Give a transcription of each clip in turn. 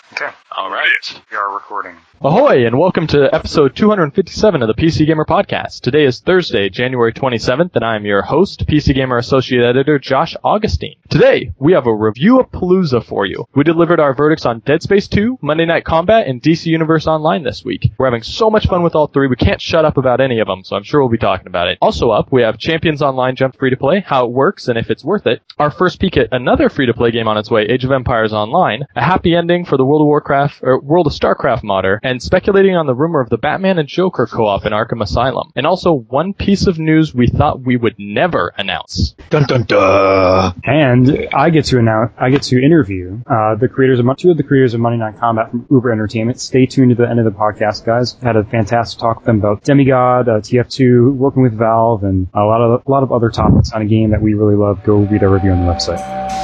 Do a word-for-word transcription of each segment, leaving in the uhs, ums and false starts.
Okay. All right. We are recording. Ahoy, and welcome to episode two hundred fifty-seven of the P C Gamer Podcast. Today is Thursday, January twenty-seventh, and I am your host, P C Gamer Associate Editor Josh Augustine. Today, we have a review of Palooza for you. We delivered our verdicts on Dead Space two, Monday Night Combat, and D C Universe Online this week. We're having so much fun with all three, we can't shut up about any of them, so I'm sure we'll be talking about it. Also up, we have Champions Online jumped free-to-play, how it works, and if it's worth it. Our first peek at another free-to-play game on its way, Age of Empires Online, a happy ending for the World of Warcraft, or World of StarCraft modder, and speculating on the rumor of the Batman and Joker co-op in Arkham Asylum. And also one piece of news we thought we would never announce. Dun dun dun. And I get to announce, I get to interview uh, the creators of two of the creators of Monday Night Combat from Uber Entertainment. Stay tuned to the end of the podcast, guys. Had a fantastic talk with them about Demigod, uh, T F two, working with Valve, and a lot of a lot of other topics on a game that we really love. Go read our review on the website.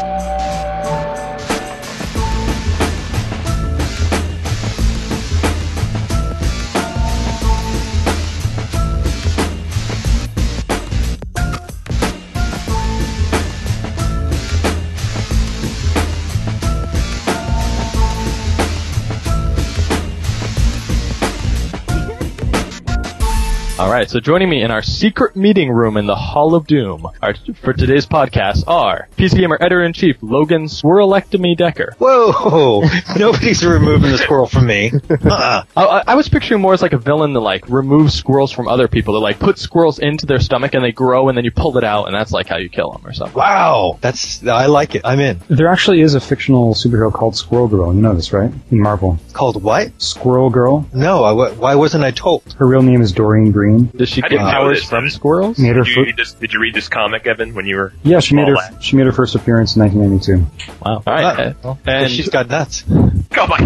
Alright, so joining me in our secret meeting room in the Hall of Doom are, for today's podcast are P C Gamer Editor-in-Chief Logan Swirlectomy Decker. Whoa! Nobody's removing the squirrel from me. Uh-uh. I, I was picturing more as like a villain that like removes squirrels from other people, that like put squirrels into their stomach and they grow and then you pull it out and that's like how you kill them or something. Wow! That's, I like it. I'm in. There actually is a fictional superhero called Squirrel Girl. You know this, right? In Marvel. Called what? Squirrel Girl. No, I, why wasn't I told? Her real name is Doreen Green. Does she I get didn't know powers this, from Evan. squirrels? Made her Did you, fir- just, did you read this comic, Evan, when you were yeah, she made her small lad? she made her first appearance in nineteen ninety-two. Wow. Alright. Ah, and she's got nuts. Oh my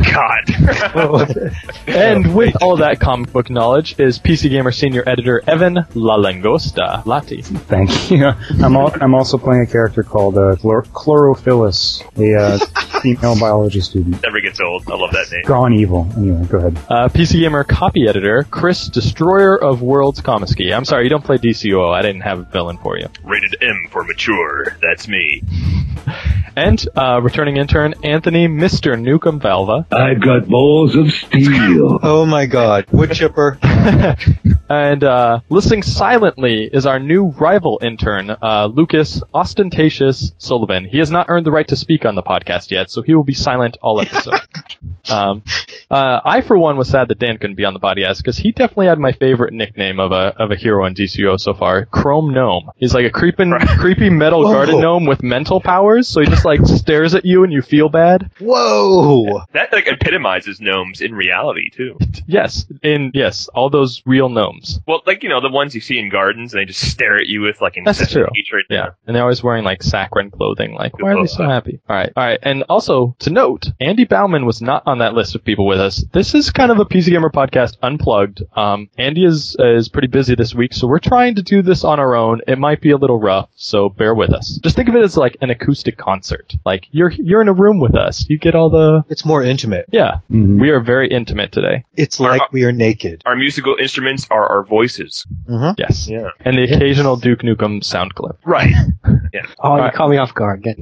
god! and with all that comic book knowledge is P C Gamer Senior Editor Evan La Langosta Lati. Thank you. I'm al- I'm also playing a character called uh, Chlor- Chlorophyllus, a uh, female biology student. Never gets old. I love that name. Gone evil. Anyway, go ahead. Uh, P C Gamer Copy Editor Chris Destroyer of Worlds Comiskey. I'm sorry, you don't play D C O O. I didn't have a villain for you. Rated M for mature. That's me. And uh, returning intern Anthony Mister Nukem Valva. I've got balls of steel. Oh my god. Wood chipper. And uh, listening silently is our new rival intern, uh, Lucas Ostentatious Sullivan. He has not earned the right to speak on the podcast yet, so he will be silent all episode. um, uh, I, for one, was sad that Dan couldn't be on the podcast because he definitely had my favorite nickname of a of a hero in D C O so far, Chrome Gnome. He's like a creeping, creepy metal Whoa. garden gnome with mental powers, so he just like stares at you and you feel bad. Whoa! That like epitomizes gnomes in reality too. Yes, in yes, all those real gnomes. Well, like you know the ones you see in gardens, and they just stare at you with like That's incessant true. hatred. Yeah, and they're always wearing like saccharine clothing. Like, why are they so happy? All right, all right. And also to note, Andy Bauman was not on that list of people with us. This is kind of a P C Gamer podcast unplugged. Um, Andy is uh, is pretty busy this week, so we're trying to do this on our own. It might be a little rough, so bear with us. Just think of it as like an acoustic concert. Like you're you're in a room with us. You get all the It's more intimate. yeah. Mhm. We are very intimate today. It's like we are naked. Our musical instruments are our voices. Mm-hmm. Yes. Yeah. And the occasional Duke Nukem sound clip. Right. Oh, you Right. caught me off guard. Good.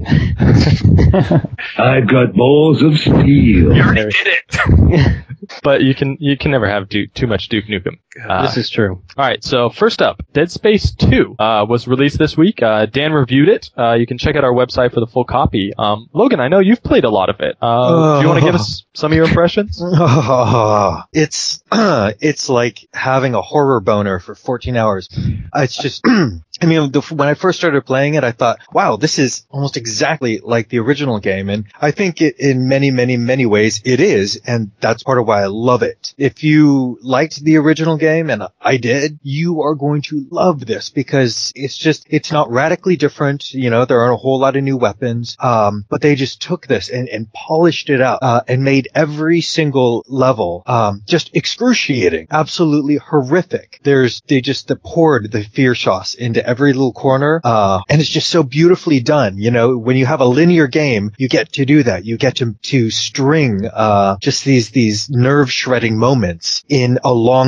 I've got balls of steel. You already did it. But you can you can never have Duke, too much Duke Nukem. Uh, This is true. All right, so first up, Dead Space two uh, was released this week. Uh, Dan reviewed it. Uh, you can check out our website for the full copy. Um, Logan, I know you've played a lot of it. Uh, do you want to give us some of your impressions? it's it's like having a horror boner for fourteen hours. Uh, It's just, I mean, the, when I first started playing it, I thought, wow, this is almost exactly like the original game. And I think it, in many, many, many ways it is. And that's part of why I love it. If you liked the original game, and I did, you are going to love this because it's just, it's not radically different. You know, there aren't a whole lot of new weapons. Um, but they just took this and, and polished it up, uh, and made every single level, um, just excruciating, absolutely horrific. There's, they just they poured the fear sauce into every little corner, uh, and it's just so beautifully done. You know, when you have a linear game, you get to do that. You get to, to string, uh, just these, these nerve shredding moments in a long chain that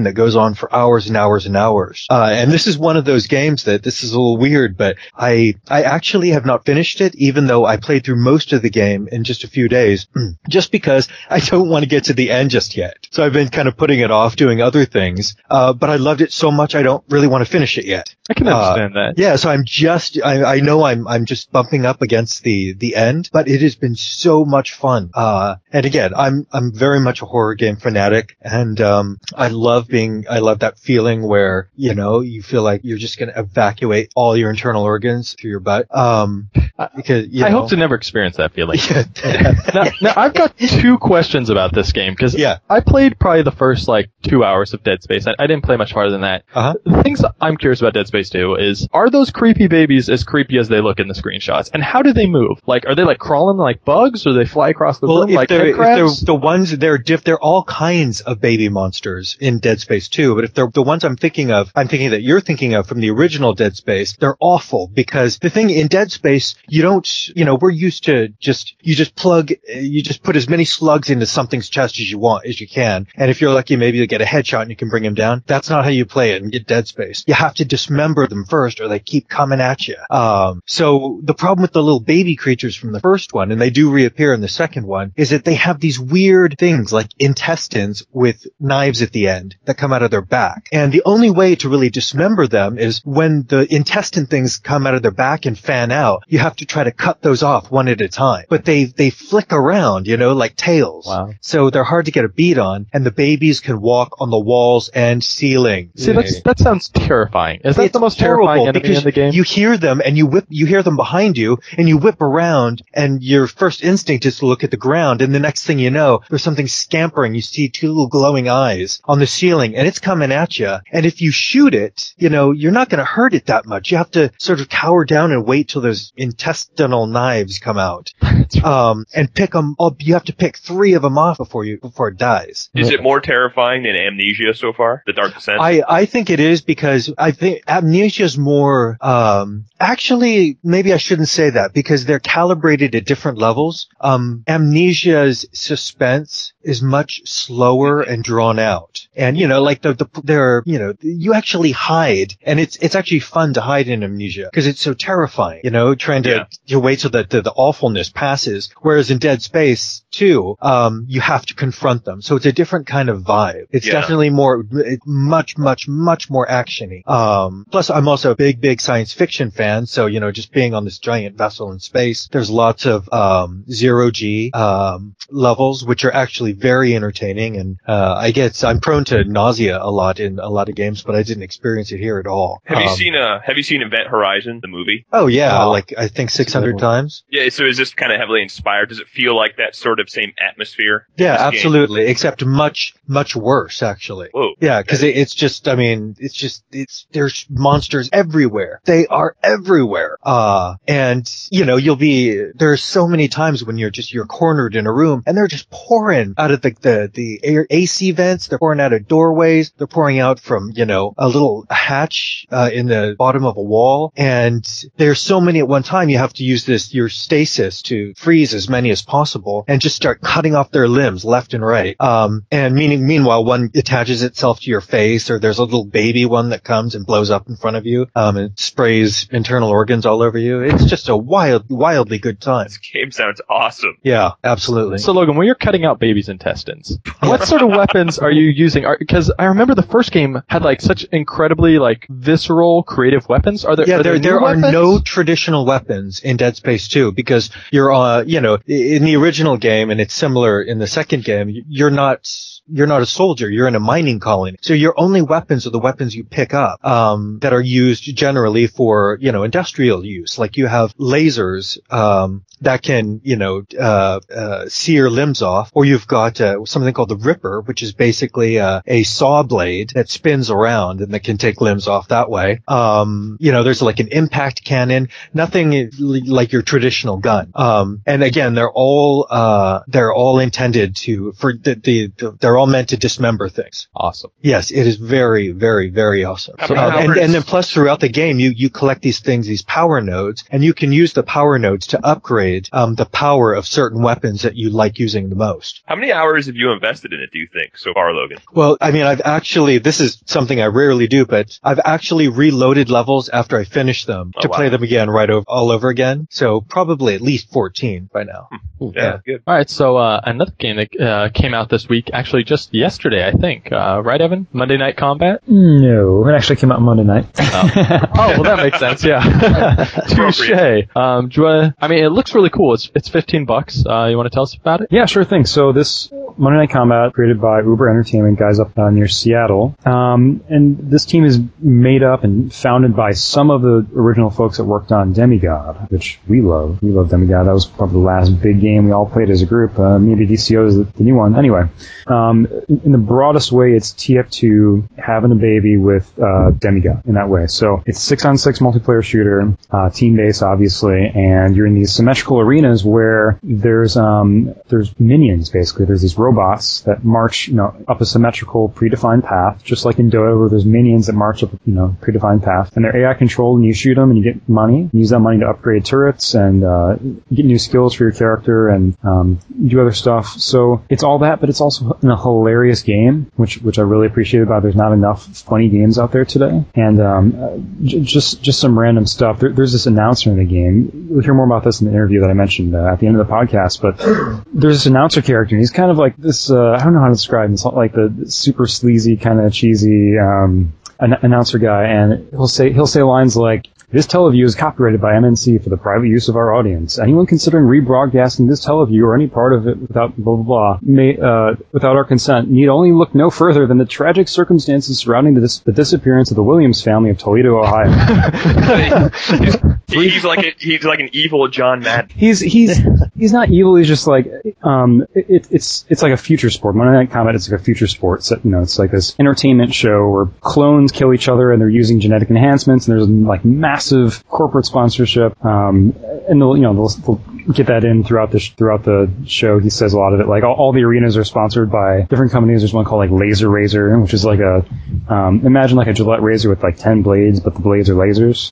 that goes on for hours and hours and hours. Uh, and this is one of those games that this is a little weird, but I, I actually have not finished it, even though I played through most of the game in just a few days, just because I don't want to get to the end just yet. So I've been kind of putting it off doing other things. Uh, but I loved it so much I don't really want to finish it yet. I can understand uh, that. Yeah, so I'm just, I, I know I'm, I'm just bumping up against the, the end, but it has been so much fun. Uh, and again, I'm, I'm very much a horror game fanatic, and, um, I love being, I love that feeling where, you know, you feel like you're just going to evacuate all your internal organs through your butt. Um, because, you I know, hope to never experience that feeling. Yeah. now, now, I've got two questions about this game, because Yeah. I played probably the first, like, two hours of Dead Space. I, I didn't play much farther than that. Uh-huh. The things I'm curious about Dead Space two is, are those creepy babies as creepy as they look in the screenshots? And how do they move? Like, are they, like, crawling like bugs, or do they fly across the Well, room if like they're, head if crabs? they're the ones, they're diff, they're all kinds of baby monsters in Dead Space two, but if they're the ones I'm thinking of, I'm thinking that you're thinking of from the original Dead Space, they're awful, because the thing in Dead Space, you don't, you know, we're used to just, you just plug, you just put as many slugs into something's chest as you want, as you can, and if you're lucky, maybe you'll get a headshot and you can bring him down. That's not how you play it in Dead Space. You have to dismember them first, or they keep coming at you. Um, so the problem with the little baby creatures from the first one, and they do reappear in the second one, is that they have these weird things like intestines with knives at the end that come out of their back. And the only way to really dismember them is when the intestine things come out of their back and fan out, you have to try to cut those off one at a time. But they, they flick around, you know, like tails. Wow. So they're hard to get a beat on, and the babies can walk on the walls and ceiling. See, that's, that sounds terrifying. Is that It's the most horrible terrifying enemy because in the game? You hear them and you whip, you hear them behind you and you whip around, and your first instinct is to look at the ground, and the next thing you know, there's something scampering. You see two little glowing eyes on the ceiling, and it's coming at you. And if you shoot it, you know, you're not going to hurt it that much. You have to sort of cower down and wait till those intestinal knives come out. Um, and pick them up. You have to pick three of them off before you, before it dies. Is it more terrifying than Amnesia so far? The Dark Descent? I, I think it is, because I think Amnesia is more, um, actually, maybe I shouldn't say that, because they're calibrated at different levels. Um, Amnesia's suspense is much slower and drawn out. And, you know, like the, the, there, you know, you actually hide, and it's, it's actually fun to hide in Amnesia, because it's so terrifying, you know, trying to, Yeah. you wait till the, the, the awfulness passes. Whereas in Dead Space two, um, you have to confront them. So it's a different kind of vibe. It's Yeah. definitely more, it, much, much, much more actiony. Um, plus I'm also a big, big science fiction fan. So, you know, just being on this giant vessel in space, there's lots of, um, zero G, um, levels, which are actually very entertaining. And, uh, I get, I'm prone to nausea a lot in a lot of games, but I didn't experience it here at all. Have you Um, seen uh Have you seen Event Horizon, the movie? Oh yeah, Oh. like I think six hundred times. Yeah, so is this kind of heavily inspired? Does it feel like that sort of same atmosphere? in Yeah, this game? absolutely. Except much, much worse, actually. Whoa. Yeah, because it, it's just, I mean, it's just, it's, there's monsters everywhere. They are everywhere. Uh, and, you know, you'll be, there's so many times when you're just, you're cornered in a room, and they're just pouring out of the, the, the air, A C vents, they're pouring out of doorways, they're pouring out from, you know, a little hatch, uh, in the bottom of a wall, and there's so many at one time, you have to use this, your stasis to freeze as many as possible, and just start cutting off their limbs left and right. Um, and meaning, meanwhile, one attaches itself to your face, or there's a little baby one that comes and blows up in front of you, um, and sprays internal organs all over you. It's just a wild, wildly good time. This game sounds awesome. Yeah, absolutely. So Logan, when you're cutting out babies' intestines, what sort of weapons are you using? Because I remember the first game had like such incredibly like visceral, creative weapons. Are there? Yeah, are there there, there new are weapons? no traditional weapons in Dead Space two, because you're uh you know, in the original game, and it's similar in the second game, you're not you're not a soldier, you're in a mining colony. So your only weapons are the weapons you pick up, um that are used generally for, you know, industrial use. Like you have lasers um that can, you know, uh uh sear limbs off, or you've got uh, something called the Ripper, which is basically uh, a saw blade that spins around and that can take limbs off that way. Um, you know, there's like an impact cannon, nothing like your traditional gun. Um, and again, they're all, uh, they're all intended to, for the, the, the they're all meant meant to dismember things. Awesome. Yes, it is very, very, very awesome. How So, many um, and, hours? and then plus throughout the game, you, you collect these things, these power nodes, and you can use the power nodes to upgrade um, the power of certain weapons that you like using the most. How many hours have you invested in it, do you think, so far, Logan? Well, I mean, I've actually, this is something I rarely do, but I've actually reloaded levels after I finish them Oh, to wow. play them again right over, all over again. So probably at least fourteen by now. Ooh, Yeah, good. All right, so uh, another game that uh, came out this week, actually just yesterday, I think. Uh, right, Evan? Monday Night Combat? No, it actually came out Monday night. Oh, oh well, that makes sense. Yeah, touche. Um, do you wanna, I mean, it looks really cool. It's it's fifteen bucks. Uh, you want to tell us about it? Yeah, sure thing. So this Monday Night Combat, created by Uber Entertainment, guys up uh, near Seattle. Um, and this team is made up and founded by some of the original folks that worked on Demigod, which we love. We love Demigod. That was probably the last big game we all played as a group. Uh, maybe D C O is the, the new one. Anyway, um, in the broadest way, it's T F two having a baby with uh, Demigod in that way. So it's six on six multiplayer shooter, uh, team-based, obviously, and you're in these symmetrical arenas where there's um, there's minions, basically. There's these robots that march, you know, up a symmetrical predefined path, just like in Dota, where there's minions that march up, you know, predefined path, and they're A I controlled, and you shoot them, and you get money. You use that money to upgrade turrets and uh, get new skills for your character and um, do other stuff. So it's all that, but it's also a hilarious game, which which I really appreciate about it. There's not enough funny games out there today, and um, uh, j- just just some random stuff. There, there's this announcer in the game. We'll hear more about this in the interview that I mentioned uh, at the end of the podcast. But there's this announcer character, and he's kind of like this. Uh, I don't know how to describe him. It's not like the super sleazy, kind of cheesy um, an- announcer guy, and he'll say he'll say lines like, "This teleview is copyrighted by M N C for the private use of our audience. Anyone considering rebroadcasting this teleview or any part of it without blah blah blah, may, uh, without our consent, need only look no further than the tragic circumstances surrounding the, dis- the disappearance of the Williams family of Toledo, Ohio." he's, he's like a, he's like an evil John Madden. He's he's he's not evil. He's just like um, it, it's it's like a future sport. Monday Night Combat, it's like a future sport. So, you know, it's like this entertainment show where clones kill each other and they're using genetic enhancements, and there's like massive corporate sponsorship. Um, and they'll you know they'll, they'll get that in throughout the sh- throughout the show. He says a lot of it. Like all, all the arenas are sponsored by different companies. There's one called like Laser Razor, which is like a um, imagine like a Gillette razor with like ten blades, but the blades are lasers.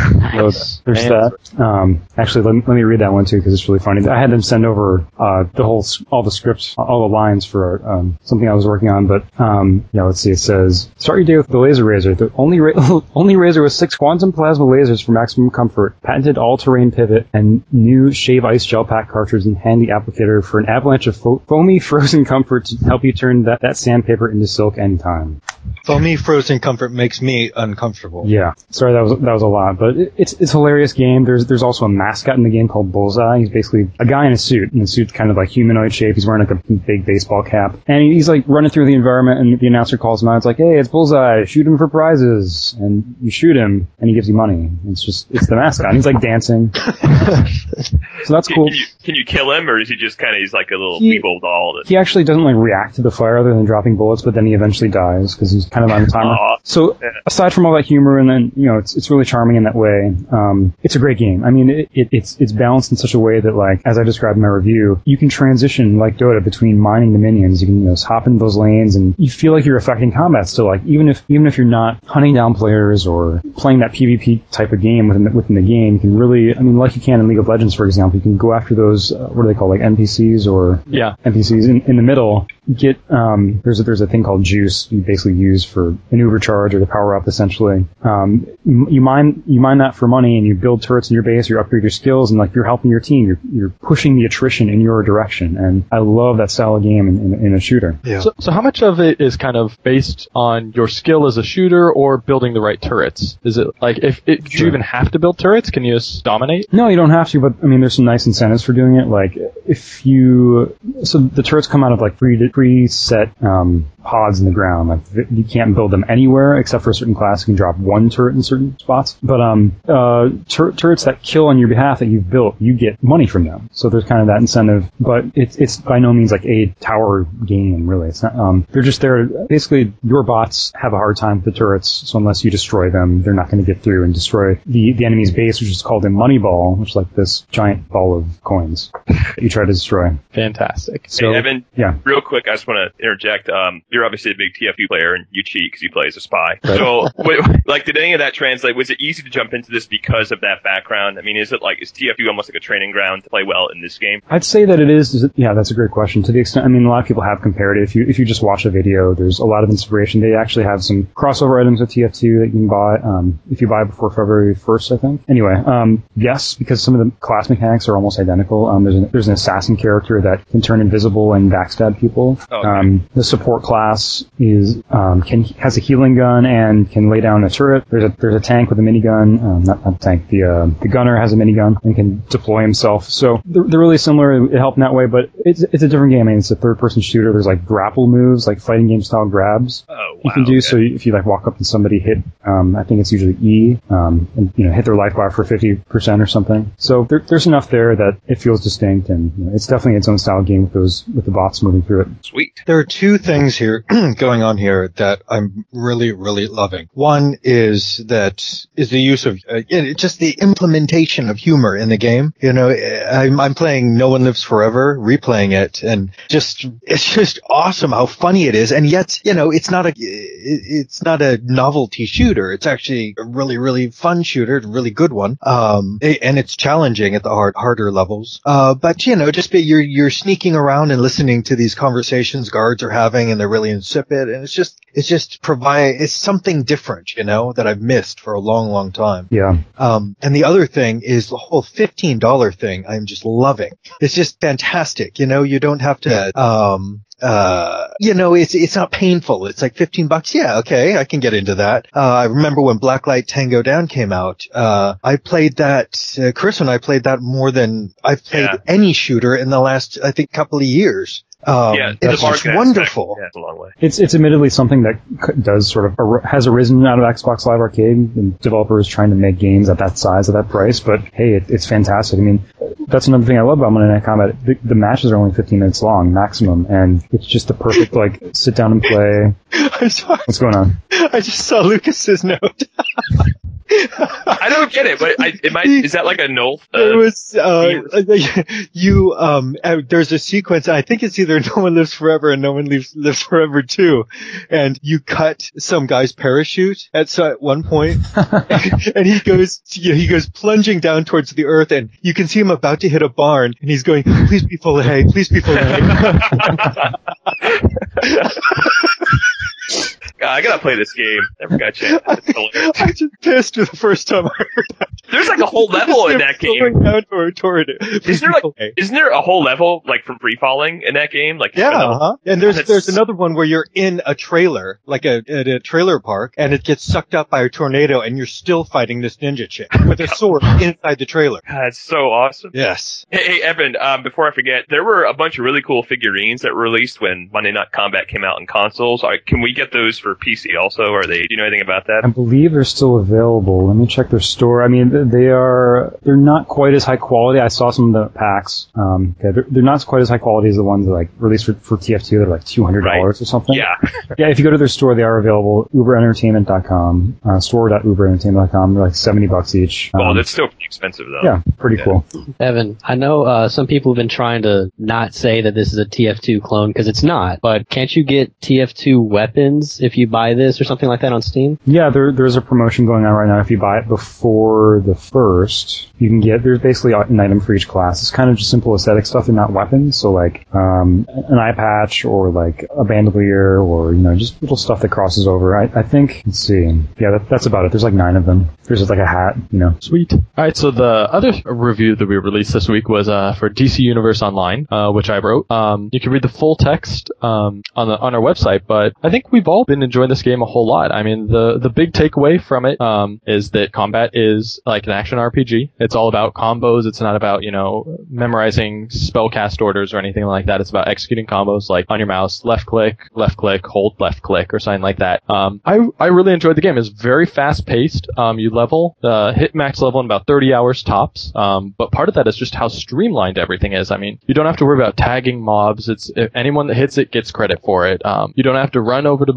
So there's that. Um, actually, let me, let me read that one too because it's really funny. I had them send over uh, the whole all the scripts, all the lines for um, something I was working on. But um, yeah, let's see. It says, "Start your day with the Laser Razor, the only ra- only razor with six quantum plasma lasers for maximum comfort, patented all-terrain pivot, and new Shave Ice Gel Pack cartridge and handy applicator for an avalanche of fo- foamy frozen comfort to help you turn that, that sandpaper into silk anytime." Foamy frozen comfort makes me uncomfortable. Yeah, sorry, that was that was a lot, but it, it's it's a hilarious game. There's there's also a mascot in the game called Bullseye. He's basically a guy in a suit, and the suit's kind of like humanoid shape. He's wearing like a big baseball cap, and he's like running through the environment, and the announcer calls him out. It's like, "Hey, it's Bullseye! Shoot him for prizes!" And you shoot him, and he gives you money. It's just it's the mascot. And he's like dancing, so that's Can, cool. can you can you kill him, or is he just kind of he's like a little He- Weeble doll? That, He actually doesn't like react to the fire other than dropping bullets, but then he eventually dies because he's kind of on the timer. Aw. So aside from all that humor, and then you know it's it's really charming in that way. Um, it's a great game. I mean, it, it, it's it's balanced in such a way that, like as I described in my review, you can transition like Dota between mining the minions. You can you know hop into those lanes, and you feel like you're affecting combat still. Like even if even if you're not hunting down players or playing that PvP type of game within the, within the game, you can really, I mean, like you can in League of Legends, for example, you can go after those uh, what are they called, like N P Cs or Yeah. N P Cs in, in the middle. Get um, there's a, there's a thing called juice you basically use for an Uber charge or to power up essentially. Um, you mine you mine that for money, and you build turrets in your base, you upgrade your skills, and like you're helping your team. You're you're pushing the attrition in your direction, and I love that style of game in, in, in a shooter. Yeah. So, so how much of it is kind of based on your skill as a shooter or building the right turrets? Is it like if it, do you even have to build turrets? Can you just dominate? No, you don't have to, but I mean, there's some nice incentives for doing it. Like if you, so the turrets come out of like pre preset um, pods in the ground. Like you can't build them anywhere except for a certain class. You can drop one turret in certain spots. But um, uh, tur- turrets that kill on your behalf that you've built, you get money from them. So there's kind of that incentive. But it's it's by no means like a tower game, really. It's not. Um, they're just there. Basically, your bots have a hard time with the turrets. So unless you destroy them, they're not going to get through and destroy the the enemy's base, which is called a money ball, which is like this giant ball of coins that you try to destroy. Fantastic. So hey, Evan, yeah. real quick, quick, I just want to interject. Um, you're obviously a big T F two player, and you cheat because you play as a spy. Right. So, wait, like, did any of that translate? Was it easy to jump into this because of that background? I mean, is it like, is T F two almost like a training ground to play well in this game? I'd say that it is. Yeah, that's a great question. To the extent, I mean, a lot of people have compared it. If you if you just watch a video, there's a lot of inspiration. They actually have some crossover items with T F two that you can buy um, if you buy before February first, I think. Anyway, um, yes, because some of the class mechanics are almost identical. Um, there's an, there's an assassin character that can turn invisible and backstab people. Oh, okay. Um, the support class is um, can has a healing gun and can lay down a turret. There's a there's a tank with a minigun. Um, not not tank. The uh, the gunner has a minigun and can deploy himself. So they're, they're really similar. It helped in that way, but it's it's a different game. I mean, it's a third person shooter. There's like grapple moves, like fighting game style grabs. Oh, wow, you can do. okay. So if you like walk up and somebody hit, um, I think it's usually E, um, and you know hit their life bar for fifty percent or something. So there, there's enough there that it feels distinct, and you know, it's definitely its own style game with those with the bots moving through it. Sweet. There are two things here going on here that I'm really, really loving. One is that is the use of uh, just the implementation of humor in the game. You know, I'm, I'm playing No One Lives Forever, replaying it, and just it's just awesome how funny it is. And yet, you know, it's not a it's not a novelty shooter. It's actually a really, really fun shooter, a really good one. Um, and it's challenging at the hard, harder levels. Uh, but you know, just be, you're you're sneaking around and listening to these conversations guards are having, and they're really insipid, and it's just it's just provide it's something different, you know, that I've missed for a long, long time. Yeah. Um, and the other thing is the whole fifteen dollars thing. I'm just loving. It's just fantastic. You know, you don't have to. Um, Uh, you know, it's, it's not painful. It's like fifteen bucks. Yeah, okay, I can get into that. Uh, I remember when Blacklight Tango Down came out, uh, I played that, uh, Chris and I played that more than I've played Yeah. any shooter in the last, I think, couple of years. Um, yeah, it's just wonderful. Yeah, it's a long way. It's it's admittedly something that c- does sort of ar- has arisen out of Xbox Live Arcade and developers trying to make games at that size at that price. But hey, it, it's fantastic. I mean, that's another thing I love about Monday Night Combat. The, the matches are only fifteen minutes long maximum, and it's just the perfect like sit down and play. I'm sorry. What's going on? I just saw Lucas's note. I don't get it, but I, it might, is that like a null? There Uh, was, uh, you, um, uh, there's a sequence, I think it's either No One Lives Forever and No One Lives, Lives Forever two, and you cut some guy's parachute at, so at one point, and he goes, he goes plunging down towards the earth, and you can see him about to hit a barn, and he's going, please be full of hay, please be full of hay. God, I gotta play this game. Never got a chance. It's hilarious. I just pissed the first time I heard that. There's like a whole level in that game. Going down toward, toward it. Isn't there like, isn't there a whole level like from free falling in that game? Like, Yeah, another- uh-huh. And there's That's- there's another one where you're in a trailer, like a at a trailer park, and it gets sucked up by a tornado, and you're still fighting this ninja chick with a sword inside the trailer. God, it's so awesome. Yes. Hey, hey Evan, um, before I forget, there were a bunch of really cool figurines that were released when Monday Night Combat came out in consoles. All right, can we get those for P C also? Are they? Do you know anything about that? I believe they're still available. Let me check their store. I mean, they are, they're not quite as high quality. I saw some of the packs. Um, okay, they're, they're not quite as high quality as the ones that like released for, for T F two. They're like two hundred dollars Right. or something. Yeah. Yeah, if you go to their store, they are available. uber entertainment dot com, uh, store dot uber entertainment dot com. They're like seventy bucks each. Well, Um, that's still pretty expensive though. yeah, pretty Yeah. cool. Evan, I know uh, some people have been trying to not say that this is a T F two clone because it's not, but can't you get T F two weapons if you buy this or something like that on Steam? Yeah, there, there's a promotion going on right now. If you buy it before the first, you can get, there's basically an item for each class. It's kind of just simple aesthetic stuff. They're not weapons. So like, um, an eye patch or like a bandolier or, you know, just little stuff that crosses over. I, I think, let's see. Yeah, that, that's about it. There's like nine of them. There's just like a hat, you know. Sweet. All right, so the other review that we released this week was uh, for D C Universe Online, uh, which I wrote. Um, you can read the full text um, on the on our website, but I think we've all been enjoying this game a whole lot. I mean, the the big takeaway from it um, is that combat is like an action R P G. It's all about combos. It's not about, you know, memorizing spellcast orders or anything like that. It's about executing combos like on your mouse, left click, left click, hold left click, or something like that. Um, I I really enjoyed the game. It's very fast paced. Um, you level, uh, hit max level in about thirty hours tops. Um, but part of that is just how streamlined everything is. I mean, you don't have to worry about tagging mobs. It's if anyone that hits it gets credit for it. Um, you don't have to run over to mobs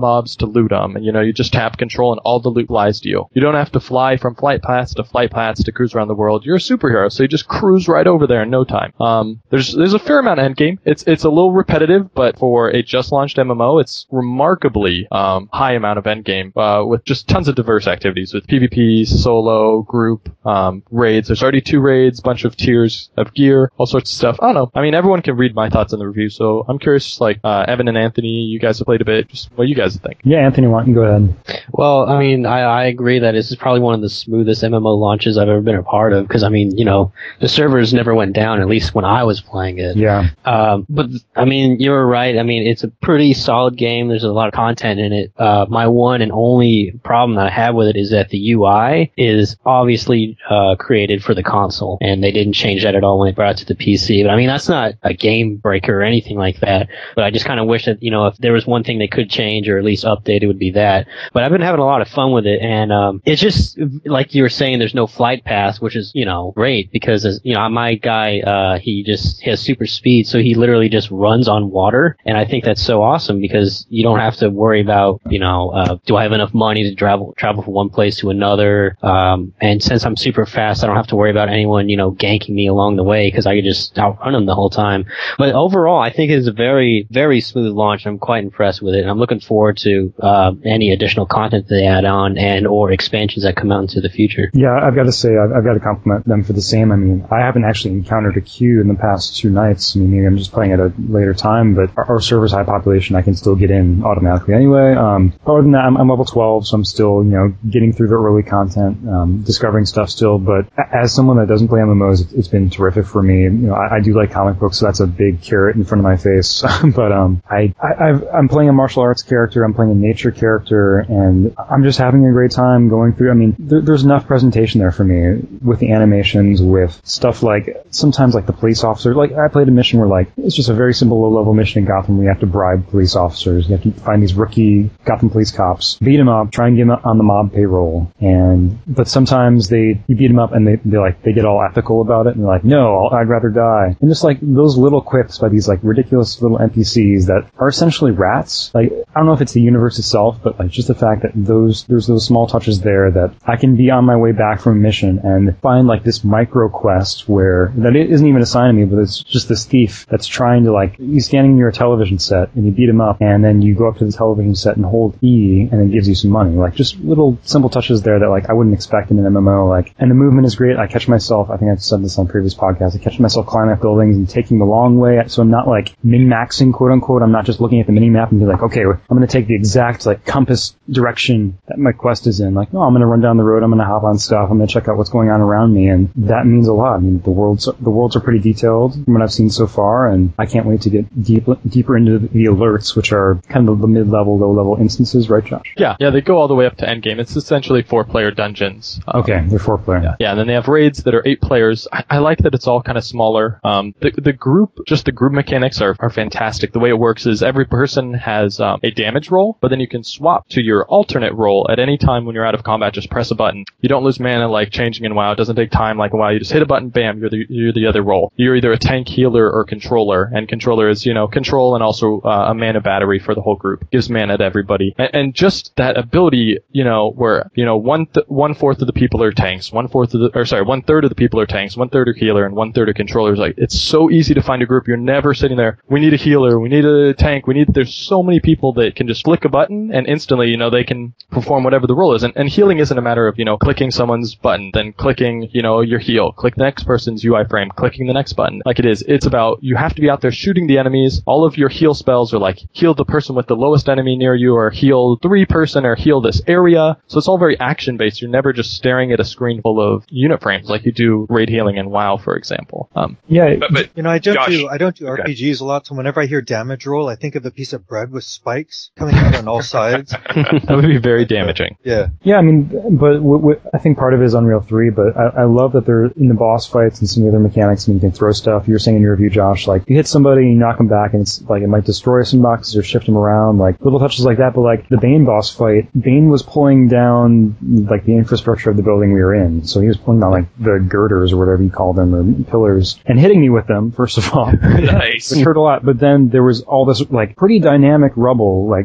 to loot them, and you know, you just tap control and all the loot lies to you. You don't have to fly from flight paths to flight paths to cruise around the world. You're a superhero, so you just cruise right over there in no time. Um, there's there's a fair amount of endgame. It's it's a little repetitive, but for a just launched M M O, it's remarkably um, high amount of endgame uh, with just tons of diverse activities with PvP, solo, group, um, raids. There's already two raids, bunch of tiers of gear, all sorts of stuff. I don't know. I mean, everyone can read my thoughts in the review, so I'm curious. Like uh, Evan and Anthony, you guys have played a bit. Just what you guys think? Yeah, Anthony, why don't you go ahead? Well, I mean, I, I agree that this is probably one of the smoothest M M O launches I've ever been a part of, because I mean, you know, the servers never went down, at least when I was playing it. Yeah. Um, but I mean, you're right. I mean, it's a pretty solid game. There's a lot of content in it. Uh, my one and only problem that I have with it is that the U I is obviously uh, created for the console, and they didn't change that at all when they brought it to the P C. But I mean, that's not a game breaker or anything like that. But I just kind of wish that, you know, if there was one thing they could change or at least update, it would be that. But I've been having a lot of fun with it, and um, it's just like you were saying, there's no flight path, which is, you know, great because, as, you know, my guy, uh, he just he has super speed, so he literally just runs on water, and I think that's so awesome because you don't have to worry about, you know, uh, do I have enough money to travel travel from one place to another? Um, and since I'm super fast, I don't have to worry about anyone, you know, ganking me along the way because I could just outrun them the whole time. But overall, I think it's a very, very smooth launch. I'm quite impressed with it, and I'm looking forward to uh, any additional content they add on and or expansions that come out into the future. Yeah, I've got to say, I've, I've got to compliment them for the same. I mean, I haven't actually encountered a queue in the past two nights. I mean, maybe I'm just playing at a later time, but our, our server's high population, I can still get in automatically anyway. Um, other than that, I'm, I'm level twelve, so I'm still, you know, getting through the early content, um, discovering stuff still. But as someone that doesn't play M M Os, it's been terrific for me. You know, I, I do like comic books, so that's a big carrot in front of my face. but um, I, I I've, I'm playing a martial arts character, I'm playing a nature character, and I'm just having a great time going through. I mean, there, there's enough presentation there for me with the animations, with stuff like sometimes like the police officer. Like I played a mission where like it's just a very simple low-level mission in Gotham where you have to bribe police officers. You have to find these rookie Gotham police cops, beat them up, try and get them on the mob payroll. And but sometimes they you beat them up and they they like they get all ethical about it and they're like, no, I'd rather die. And just like those little quips by these like ridiculous little N P Cs that are essentially rats. Like I don't know if it's the universe itself, but like just the fact that those there's those small touches there that I can be on my way back from a mission and find like this micro quest where that it isn't even assigned to me, but it's just this thief that's trying to like he's standing near a television set and you beat him up and then you go up to the television set and hold E and it gives you some money. Like just little simple touches there that like I wouldn't expect in an M M O. Like and the movement is great. I catch myself, I think I've said this on previous podcasts, I catch myself climbing up buildings and taking the long way, so I'm not like min-maxing, quote unquote. I'm not just looking at the mini-map and be like, okay, I'm going to take the exact like compass direction that my quest is in. Like, no, I'm going to run down the road, I'm going to hop on stuff, I'm going to check out what's going on around me, and that means a lot. I mean, the worlds the worlds are pretty detailed from what I've seen so far, and I can't wait to get deep, deeper into the alerts, which are kind of the mid-level, low-level instances, right, Josh? Yeah, yeah, they go all the way up to endgame. It's essentially four-player dungeons. Um, okay, they're four-player. Yeah, yeah, and then they have raids that are eight players. I, I like that it's all kind of smaller. Um, the the group, just the group mechanics are, are fantastic. The way it works is every person has um, a damage roll, but then you can swap to your alternate roll at any time when you're out of combat. Just press a button. You don't lose mana like changing in WoW. It doesn't take time like in WoW. You just hit a button, bam, you're the you're the other role. You're either a tank, healer, or controller. And controller is, you know, control and also uh, a mana battery for the whole group. Gives mana to everybody. And, and just that ability, you know, where, you know, one th- one fourth of the people are tanks, one fourth of the, or sorry, one third of the people are tanks, one third are healer, and one third are controllers. Like, it's so easy to find a group. You're never sitting there, we need a healer, we need a tank, we need, there's so many people that can just flick a button and instantly, you know, they can perform whatever the role is. And, and healing isn't a matter of, you know, clicking someone's button, then clicking, you know, your heal, click the next person's U I frame, clicking the next button. Like it is, it's about, you have to be out there shooting the enemies. All of your heal spells are like, heal the person with the lowest enemy near you, or heal three person, or heal this area. So it's all very action based. You're never just staring at a screen full of unit frames like you do raid healing in WoW, for example. Um, yeah, but, but you know, I don't Josh, do I don't do okay. R P Gs a lot. So whenever I hear damage roll, I think of a piece of bread with spikes coming out on all sides. that would be very damaging. Yeah. Yeah, I mean, but w- w- I think part of it is Unreal three, but I, I love that they're in the boss fights and some of the other mechanics. I mean, you can throw stuff. You were saying in your review, Josh, like you hit somebody and you knock them back, and it's like it might destroy some boxes or shift them around, like little touches like that. But like the Bane boss fight, Bane was pulling down like the infrastructure of the building we were in, so he was pulling down like the girders or whatever you call them, or pillars, and hitting me with them. First of all, nice, which hurt a lot. But then there was all this like pretty dynamic rubble, like coming from the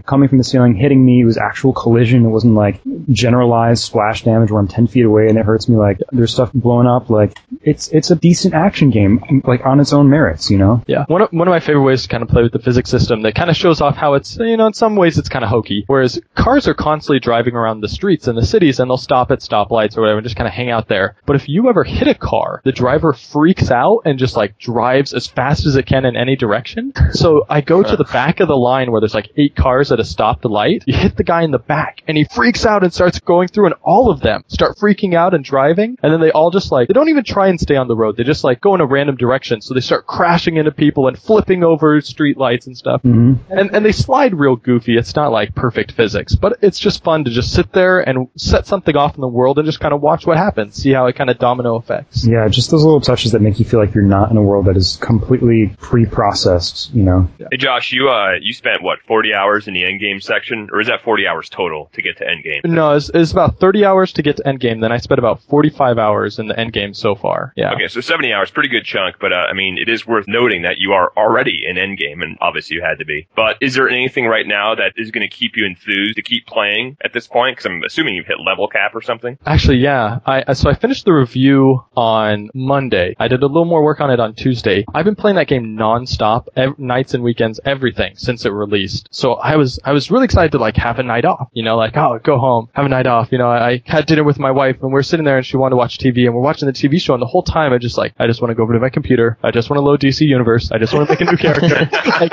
ceiling hitting me. It was actual collision. It wasn't like generalized splash damage where I'm ten feet away and it hurts me. Like there's stuff blowing up. Like it's it's a decent action game, like on its own merits, you know? Yeah. One of, one of my favorite ways to kind of play with the physics system that kind of shows off how it's, you know, in some ways it's kind of hokey. Whereas cars are constantly driving around the streets in the cities and they'll stop at stoplights or whatever and just kind of hang out there. But if you ever hit a car, the driver freaks out and just like drives as fast as it can in any direction. So I go to the back of the line where there's like eight cars at a stopped light. You hit the guy in the back and he freaks out and starts going through and all of them start freaking out and driving. And then they all just like, they don't even try and stay on the road. They just like go in a random direction. So they start crashing into people and flipping over street lights and stuff. Mm-hmm. And and they slide real goofy. It's not like perfect physics, but it's just fun to just sit there and set something off in the world and just kind of watch what happens, see how it kind of domino effects. Yeah, just those little touches that make you feel like you're not in a world that is completely pre-processed, you know? Hey Josh, you uh you spent what, forty hours in the endgame section, or is that forty hours total to get to endgame? No, it's, it's about thirty hours to get to endgame. Then I spent about forty-five hours in the endgame so far. Yeah. Okay, so seventy hours, pretty good chunk, but uh, I mean, it is worth noting that you are already in endgame, and obviously you had to be. But is there anything right now that is going to keep you enthused to keep playing at this point? Because I'm assuming you've hit level cap or something. Actually, yeah. I so I finished the review on Monday. I did a little more work on it on Tuesday. I've been playing that game nonstop, ev- nights and weekends, everything since it released. So I was I was really excited to like have a night off. You know, like oh, go home, have a night off. You know, I, I had dinner with my wife and we're sitting there and she wanted to watch T V and we're watching the T V show and the whole time I just like I just want to go over to my computer. I just want to load D C Universe. I just want to make a new character. Like,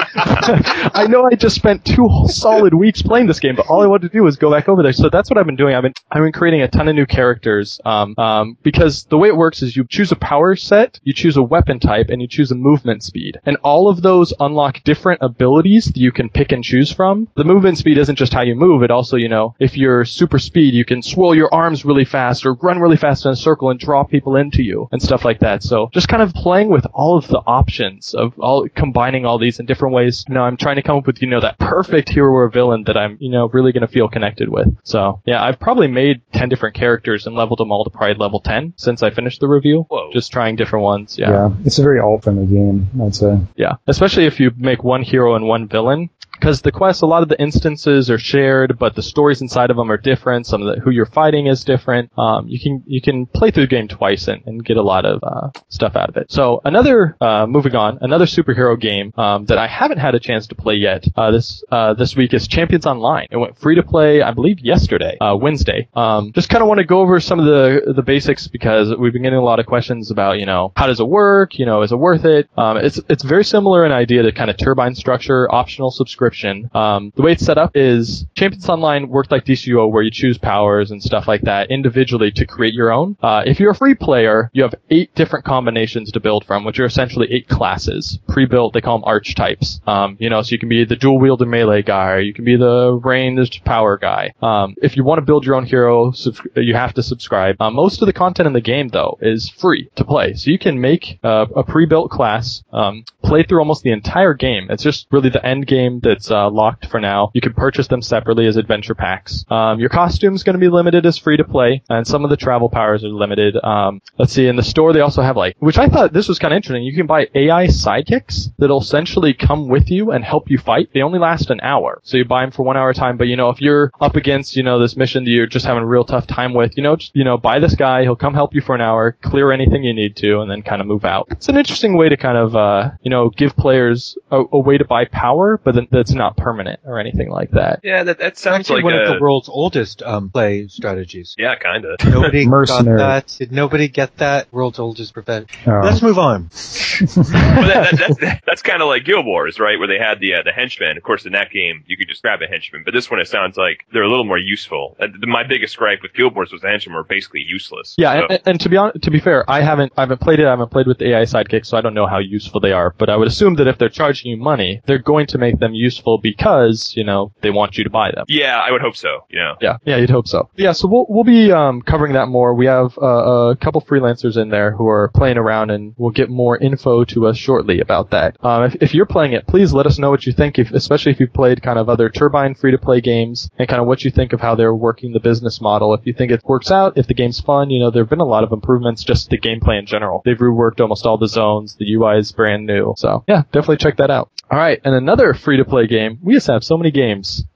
I know I just spent two whole solid weeks playing this game, but all I wanted to do was go back over there. So that's what I've been doing. I've been I've been creating a ton of new characters. Um, um, because the way it works is you choose a power set, you choose a weapon type, and you choose a movement speed. And all of those unlock different abilities that you can pick and choose from. The movement speed isn't just how you move. It also, you know, if you're super speed, you can swirl your arms really fast or run really fast in a circle and draw people into you and stuff like that. So just kind of playing with all of the options of all, combining all these in different ways. You know, I'm trying to come up with, you know, that perfect hero or villain that I'm, you know, really going to feel connected with. So yeah, I've probably made ten different characters and leveled them all to probably level ten since I finished the review. Whoa. Just trying different ones. Yeah. Yeah, it's a very alt-friendly game, I'd say. Yeah. Especially if you make one hero and one villain. Because the quests, a lot of the instances are shared, but the stories inside of them are different. Some of the, who you're fighting is different. Um, you can you can play through the game twice and, and get a lot of uh, stuff out of it. So another, uh, moving on, another superhero game um, that I haven't had a chance to play yet uh, this uh, this week is Champions Online. It went free to play, I believe, yesterday, uh, Wednesday. Um, just kind of want to go over some of the the basics because we've been getting a lot of questions about, you know, how does it work? You know, is it worth it? Um, it's it's very similar in idea to kind of Turbine structure, optional subscription. Um, the way it's set up is Champions Online worked like D C U O where you choose powers and stuff like that individually to create your own. Uh, if you're a free player, you have eight different combinations to build from, which are essentially eight classes. Pre-built, they call them archetypes. Um, you know, so you can be the dual-wielder melee guy, or you can be the ranged power guy. Um, if you want to build your own hero, sub- you have to subscribe. Uh, most of the content in the game, though, is free to play. So you can make uh, a pre-built class, um, play through almost the entire game. It's just really the end game that It's uh, locked for now. You can purchase them separately as adventure packs. Um, your costume's going to be limited as free to play, and some of the travel powers are limited. Um, let's see, in the store they also have like, which I thought this was kind of interesting. You can buy A I sidekicks that'll essentially come with you and help you fight. They only last an hour, so you buy them for one hour time. But you know, if you're up against, you know, this mission that you're just having a real tough time with, you know, just, you know, buy this guy. He'll come help you for an hour, clear anything you need to, and then kind of move out. It's an interesting way to kind of, uh, you know, give players a, a way to buy power, but then that's not permanent or anything like that. Yeah, that that sounds Actually, like one a, of the world's oldest um, play strategies. yeah, kind of. Nobody got Mercenary. that. Did nobody get that? World's oldest profession. Oh. Let's move on. But that, that, that's that's kind of like Guild Wars, right? Where they had the uh, the henchmen. Of course, in that game, you could just grab a henchman. But this one, it sounds like they're a little more useful. Uh, my biggest gripe with Guild Wars was the henchmen were basically useless. Yeah, So- and, and to be on, to be fair, I haven't I haven't played it. I haven't played with the A I sidekicks, so I don't know how useful they are. But I would assume that if they're charging you money, they're going to make them useful because you know they want you to buy them. yeah, I would hope so. You know. Yeah, yeah, you'd hope so. Yeah, so we'll we'll be um, covering that more. We have uh, a couple freelancers in there who are playing around, and we'll get more info to us shortly about that. Um, if, if you're playing it, please let us know what you think, if, especially if you've played kind of other Turbine free-to-play games, and kind of what you think of how they're working the business model. If you think it works out, if the game's fun, you know, there have been a lot of improvements just to gameplay in general. They've reworked almost all the zones. The U I is brand new. So, yeah, definitely check that out. All right, and another free-to-play game. We just have so many games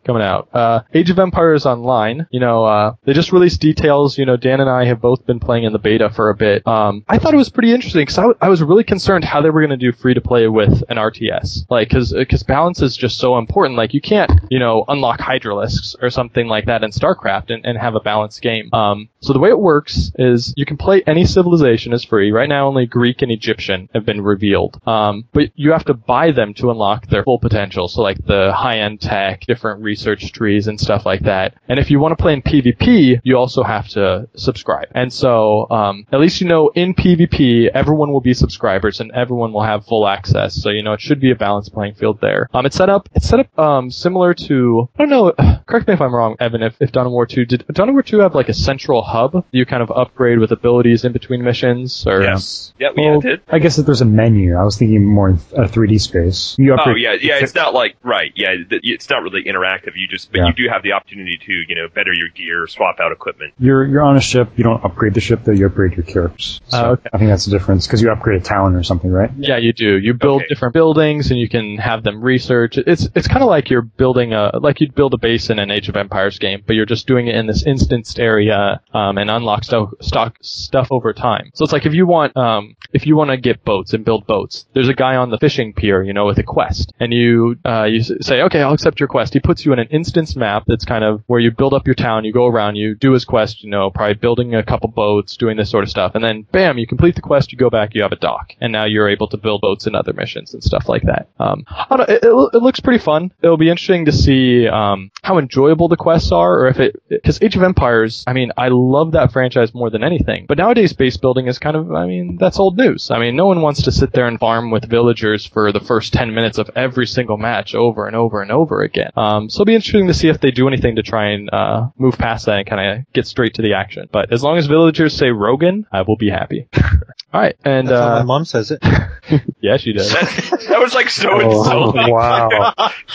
coming out. Uh, Age of Empires Online, you know, uh, they just released details. You know, Dan and I have both been playing in the beta for a bit. Um, I thought it was pretty interesting because I, w- I was really concerned how they were going to do free to play with an R T S. Like, cause, cause balance is just so important. Like, you can't, you know, unlock Hydralisks or something like that in StarCraft and, and have a balanced game. Um, so the way it works is you can play any civilization as free. Right now, only Greek and Egyptian have been revealed. Um, but you have to buy them to unlock their full potential. So like the high-end tech, different research trees and stuff like that. And if you want to play in PvP, you also have to subscribe. And so, um, at least you know in PvP, everyone will be subscribers and everyone will have full access. So, you know, it should be a balanced playing field there. Um, it's set up, it's set up, um, similar to, I don't know, correct me if I'm wrong, Evan, if, if Dawn of War two, did Dawn of War two have like a central hub you kind of upgrade with abilities in between missions? Or, yes. Yeah, we well, did. I guess that there's a menu. I was thinking more in a three D space. You Oh, upgrade- yeah, yeah, it's not like, right, yeah, th- it's not really interactive. You just, but Yeah. you do have the opportunity to, you know, better your gear, swap out equipment. You're you're on a ship. You don't upgrade the ship, though. You upgrade your characters. So Oh, okay. I think that's the difference because you upgrade a town or something, right? Yeah, you do. You build Okay. different buildings, and you can have them research. It's it's kind of like you're building a like you'd build a base in an Age of Empires game, but you're just doing it in this instanced area um, and unlock stuff stock stuff over time. So it's like if you want um if you want to get boats and build boats, there's a guy on the fishing pier, you know, with a quest, and you uh you say, okay, I'll accept your quest. He puts you in an instance map that's kind of where you build up your town, you go around, you do his quest, you know, probably building a couple boats, doing this sort of stuff, and then bam, you complete the quest, you go back, you have a dock, and now you're able to build boats in other missions and stuff like that. Um, I don't know, it, it, it looks pretty fun. It'll be interesting to see um, how enjoyable the quests are, or if it, because Age of Empires, I mean, I love that franchise more than anything, but nowadays base building is kind of, I mean, that's old news. I mean, no one wants to sit there and farm with villagers for the first ten minutes of every single match over and over and over again. Um, so it'll be interesting to see if they do anything to try and uh, move past that and kind of get straight to the action. But as long as villagers say Rogan, I will be happy. All right, and That's how my uh, mom says it. yeah, she does. That, that was like so Oh, insulting. wow.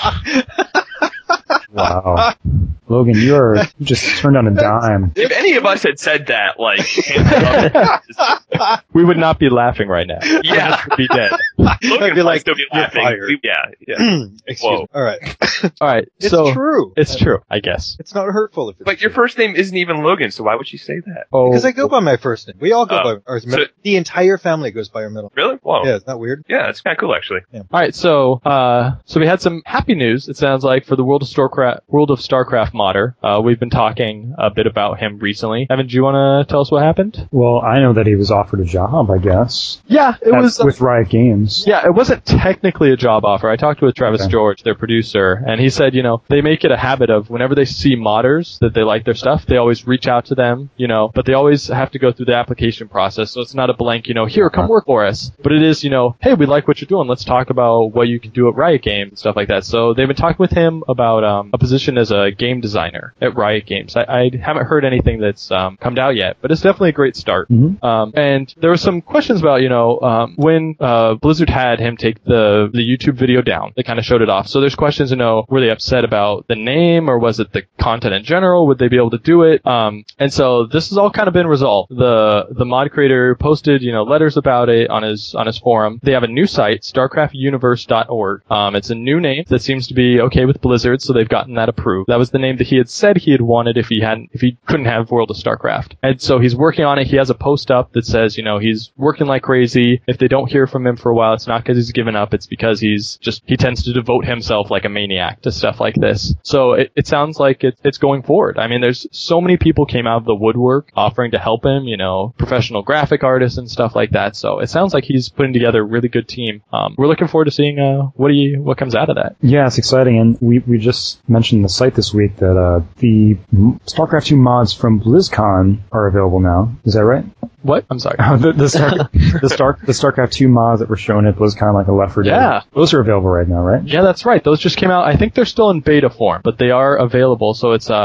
Wow. Logan, you are you just turned on a dime. If any of us had said that, like, hands up, We would not be laughing right now. yeah, We'd be dead. Logan I'd be might like, still be "You're laughing. fired." We- yeah, yeah. Excuse Whoa. me. All right. All right, It's so true. it's true, I guess. It's not hurtful if it's But your true. first name isn't even Logan, so why would she say that? Oh, Because I go by my first name. We all go Oh. by our So- middle. The entire family goes by our middle. Really? Whoa. Yeah, isn't that weird? Yeah, that's kind of cool, actually. All right, so uh, so we had some happy news. It sounds like for the World of Starcraft, World of Starcraft modder. Uh, we've been talking a bit about him recently. Evan, do you want to tell us what happened? Well, I know that he was offered a job, I guess. Yeah, it At- was. with Riot Games. Yeah, it wasn't technically a job offer. I talked with Travis Okay. George, their producer, and he said, you know, they make it a habit of whenever they see modders that they like their stuff, they always reach out to them, you know, but they always have to go through the application process. So it's not a blank, you know, here, come work for us. But it is, you know, hey, we like what you're doing. Let's talk about what you can do at Riot Games and stuff like that. So they've been talking with him about um, a position as a game designer at Riot Games. I, I haven't heard anything that's um, come out yet, but it's definitely a great start. Mhm. Um, and there were some questions about, you know, um, when uh, Blizzard had him take the the YouTube video down, they kind of showed it off. So there's questions to know, were they upset about the name, or was it the content in general? Would they be able to do it? Um, and so this has all kind of been resolved. The the mod creator posted, you know, letters about it on his on his forum. They have a new site, starcraft universe dot org. Um, it's a new name that seems to be okay with Blizzard, so they've gotten that approved. That was the name that he had said he had wanted if he hadn't, if he couldn't have World of Starcraft. And so he's working on it. He has a post up that says, you know, he's working like crazy. If they don't hear from him for a while, it's not because he's given up. It's because he's just, he tends to devote himself like a maniac to stuff like this. So it, it sounds like it, it's going forward. I mean, there's so many people came out of the woodwork offering to help him, you know, professional graphic artists and stuff like that. So it sounds like he's putting together a really good team. Um, we're looking forward to seeing, uh, what do you, what comes out of that. Yeah, it's exciting, and we, we just mentioned the site this week that uh, the StarCraft two mods from BlizzCon are available now. Is that right? What? I'm sorry. the the, Star, the, Star, the StarCraft two mods that were shown at BlizzCon, like a Left four Dead. Yeah. Those are available right now, right? Yeah, that's right. Those just came out. I think they're still in beta form, but they are available. So it's, uh,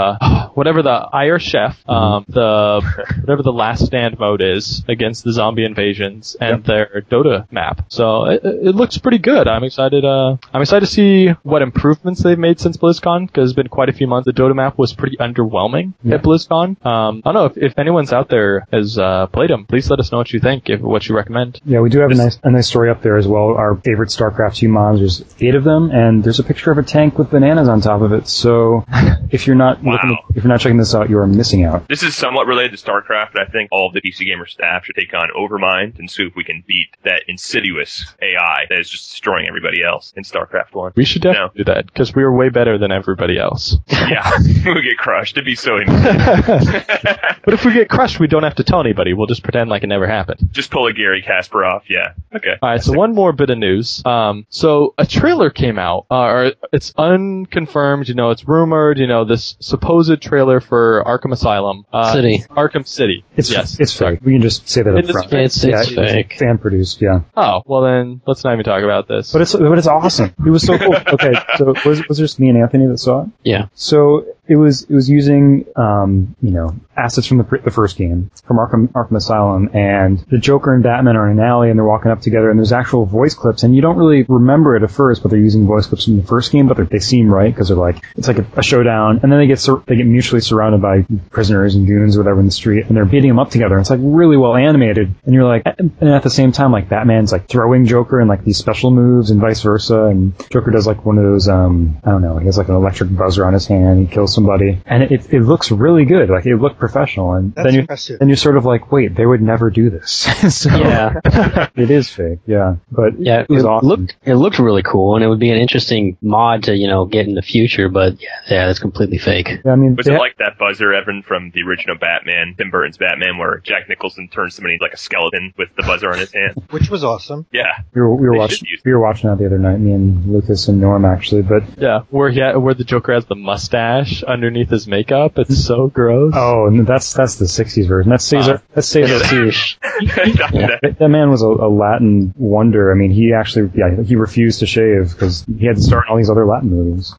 whatever the Iron Chef, um, the whatever the Last Stand mode is against the zombie invasions, and yep. their Dota map. So it, it looks pretty good. I'm excited. Uh, I'm excited to see what improvements they've made since BlizzCon, because it's been quite a few months. The Dota map was pretty underwhelming yeah. at BlizzCon. Um, I don't know if, if anyone's out there has uh, played them. Please let us know what you think, if what you recommend. Yeah, we do have a nice a nice story up there as well. Our favorite StarCraft two mods. There's eight of them, and there's a picture of a tank with bananas on top of it. So if you're not wow. looking, if you're not checking this out, you are missing out. This is somewhat related to StarCraft, but I think all of the P C Gamer staff should take on Overmind and see if we can beat that insidious A I that is just destroying everybody else in StarCraft one. We should definitely no. do that, because we are way better than everybody else. Yeah, we get crushed. It'd be so interesting. But if we get crushed, we don't have to tell anybody. We'll just pretend like it never happened. Just pull a Gary Kasparov, yeah. Okay. All right, so one more bit of news. Um, so a trailer came out, uh, or it's unconfirmed, you know, it's rumored, you know, this supposed trailer for Arkham Asylum. Uh, City. Arkham City. It's, yes. It's fake. We can just say that up It front. It's, yeah, it's fake. Fan produced, yeah. Oh, well then, let's not even talk about this. But it's, but it's awesome. It was so cool. Okay, so was, was there just me and Anthony that saw it? Yeah. So it was, it was using, um, you know, assets from the, the first game, from Arkham, Arkham Asylum, and the Joker and Batman are in an alley and they're walking up together, and there's actual voice clips, and you don't really remember it at first, but they're using voice clips from the first game, but they seem right, because they're like, it's like a, a showdown, and then they get, sur- they get mutually surrounded by prisoners and goons or whatever in the street, and they're beating them up together, and it's like really well animated, and you're like, and at the same time, like, Batman's like throwing Joker and like these special moves and vice versa, and Joker does like one of those, um, I don't know, he has like an electric buzzer on his hand, he kills somebody, and it, it looks really good, like it looked professional, and That's then you impressive. then you're sort of like, wait, they would never do this. So Yeah. it is fake, yeah, but Yeah, it was it awesome. looked it looked really cool, and it would be an interesting mod to, you know, get in the future. But yeah, yeah, that's completely fake. Yeah, I mean, Was they it ha- like that buzzer, Evan, from the original Batman, Tim Burton's Batman, where Jack Nicholson turns somebody into like a skeleton with the buzzer on his hand? Which was awesome. Yeah. we were we were They watching should use we were watching that the other night, me and Lucas and Norm actually, but Yeah, where he ha- where the Joker has the mustache underneath his makeup. It's so gross. oh, and that's that's the sixties version. That's Cesar. Uh, that's Cesar. Yeah. That, that man was a, a Latin wonder. I mean, he actually, yeah, he refused to shave because he had to start all these other Latin movies.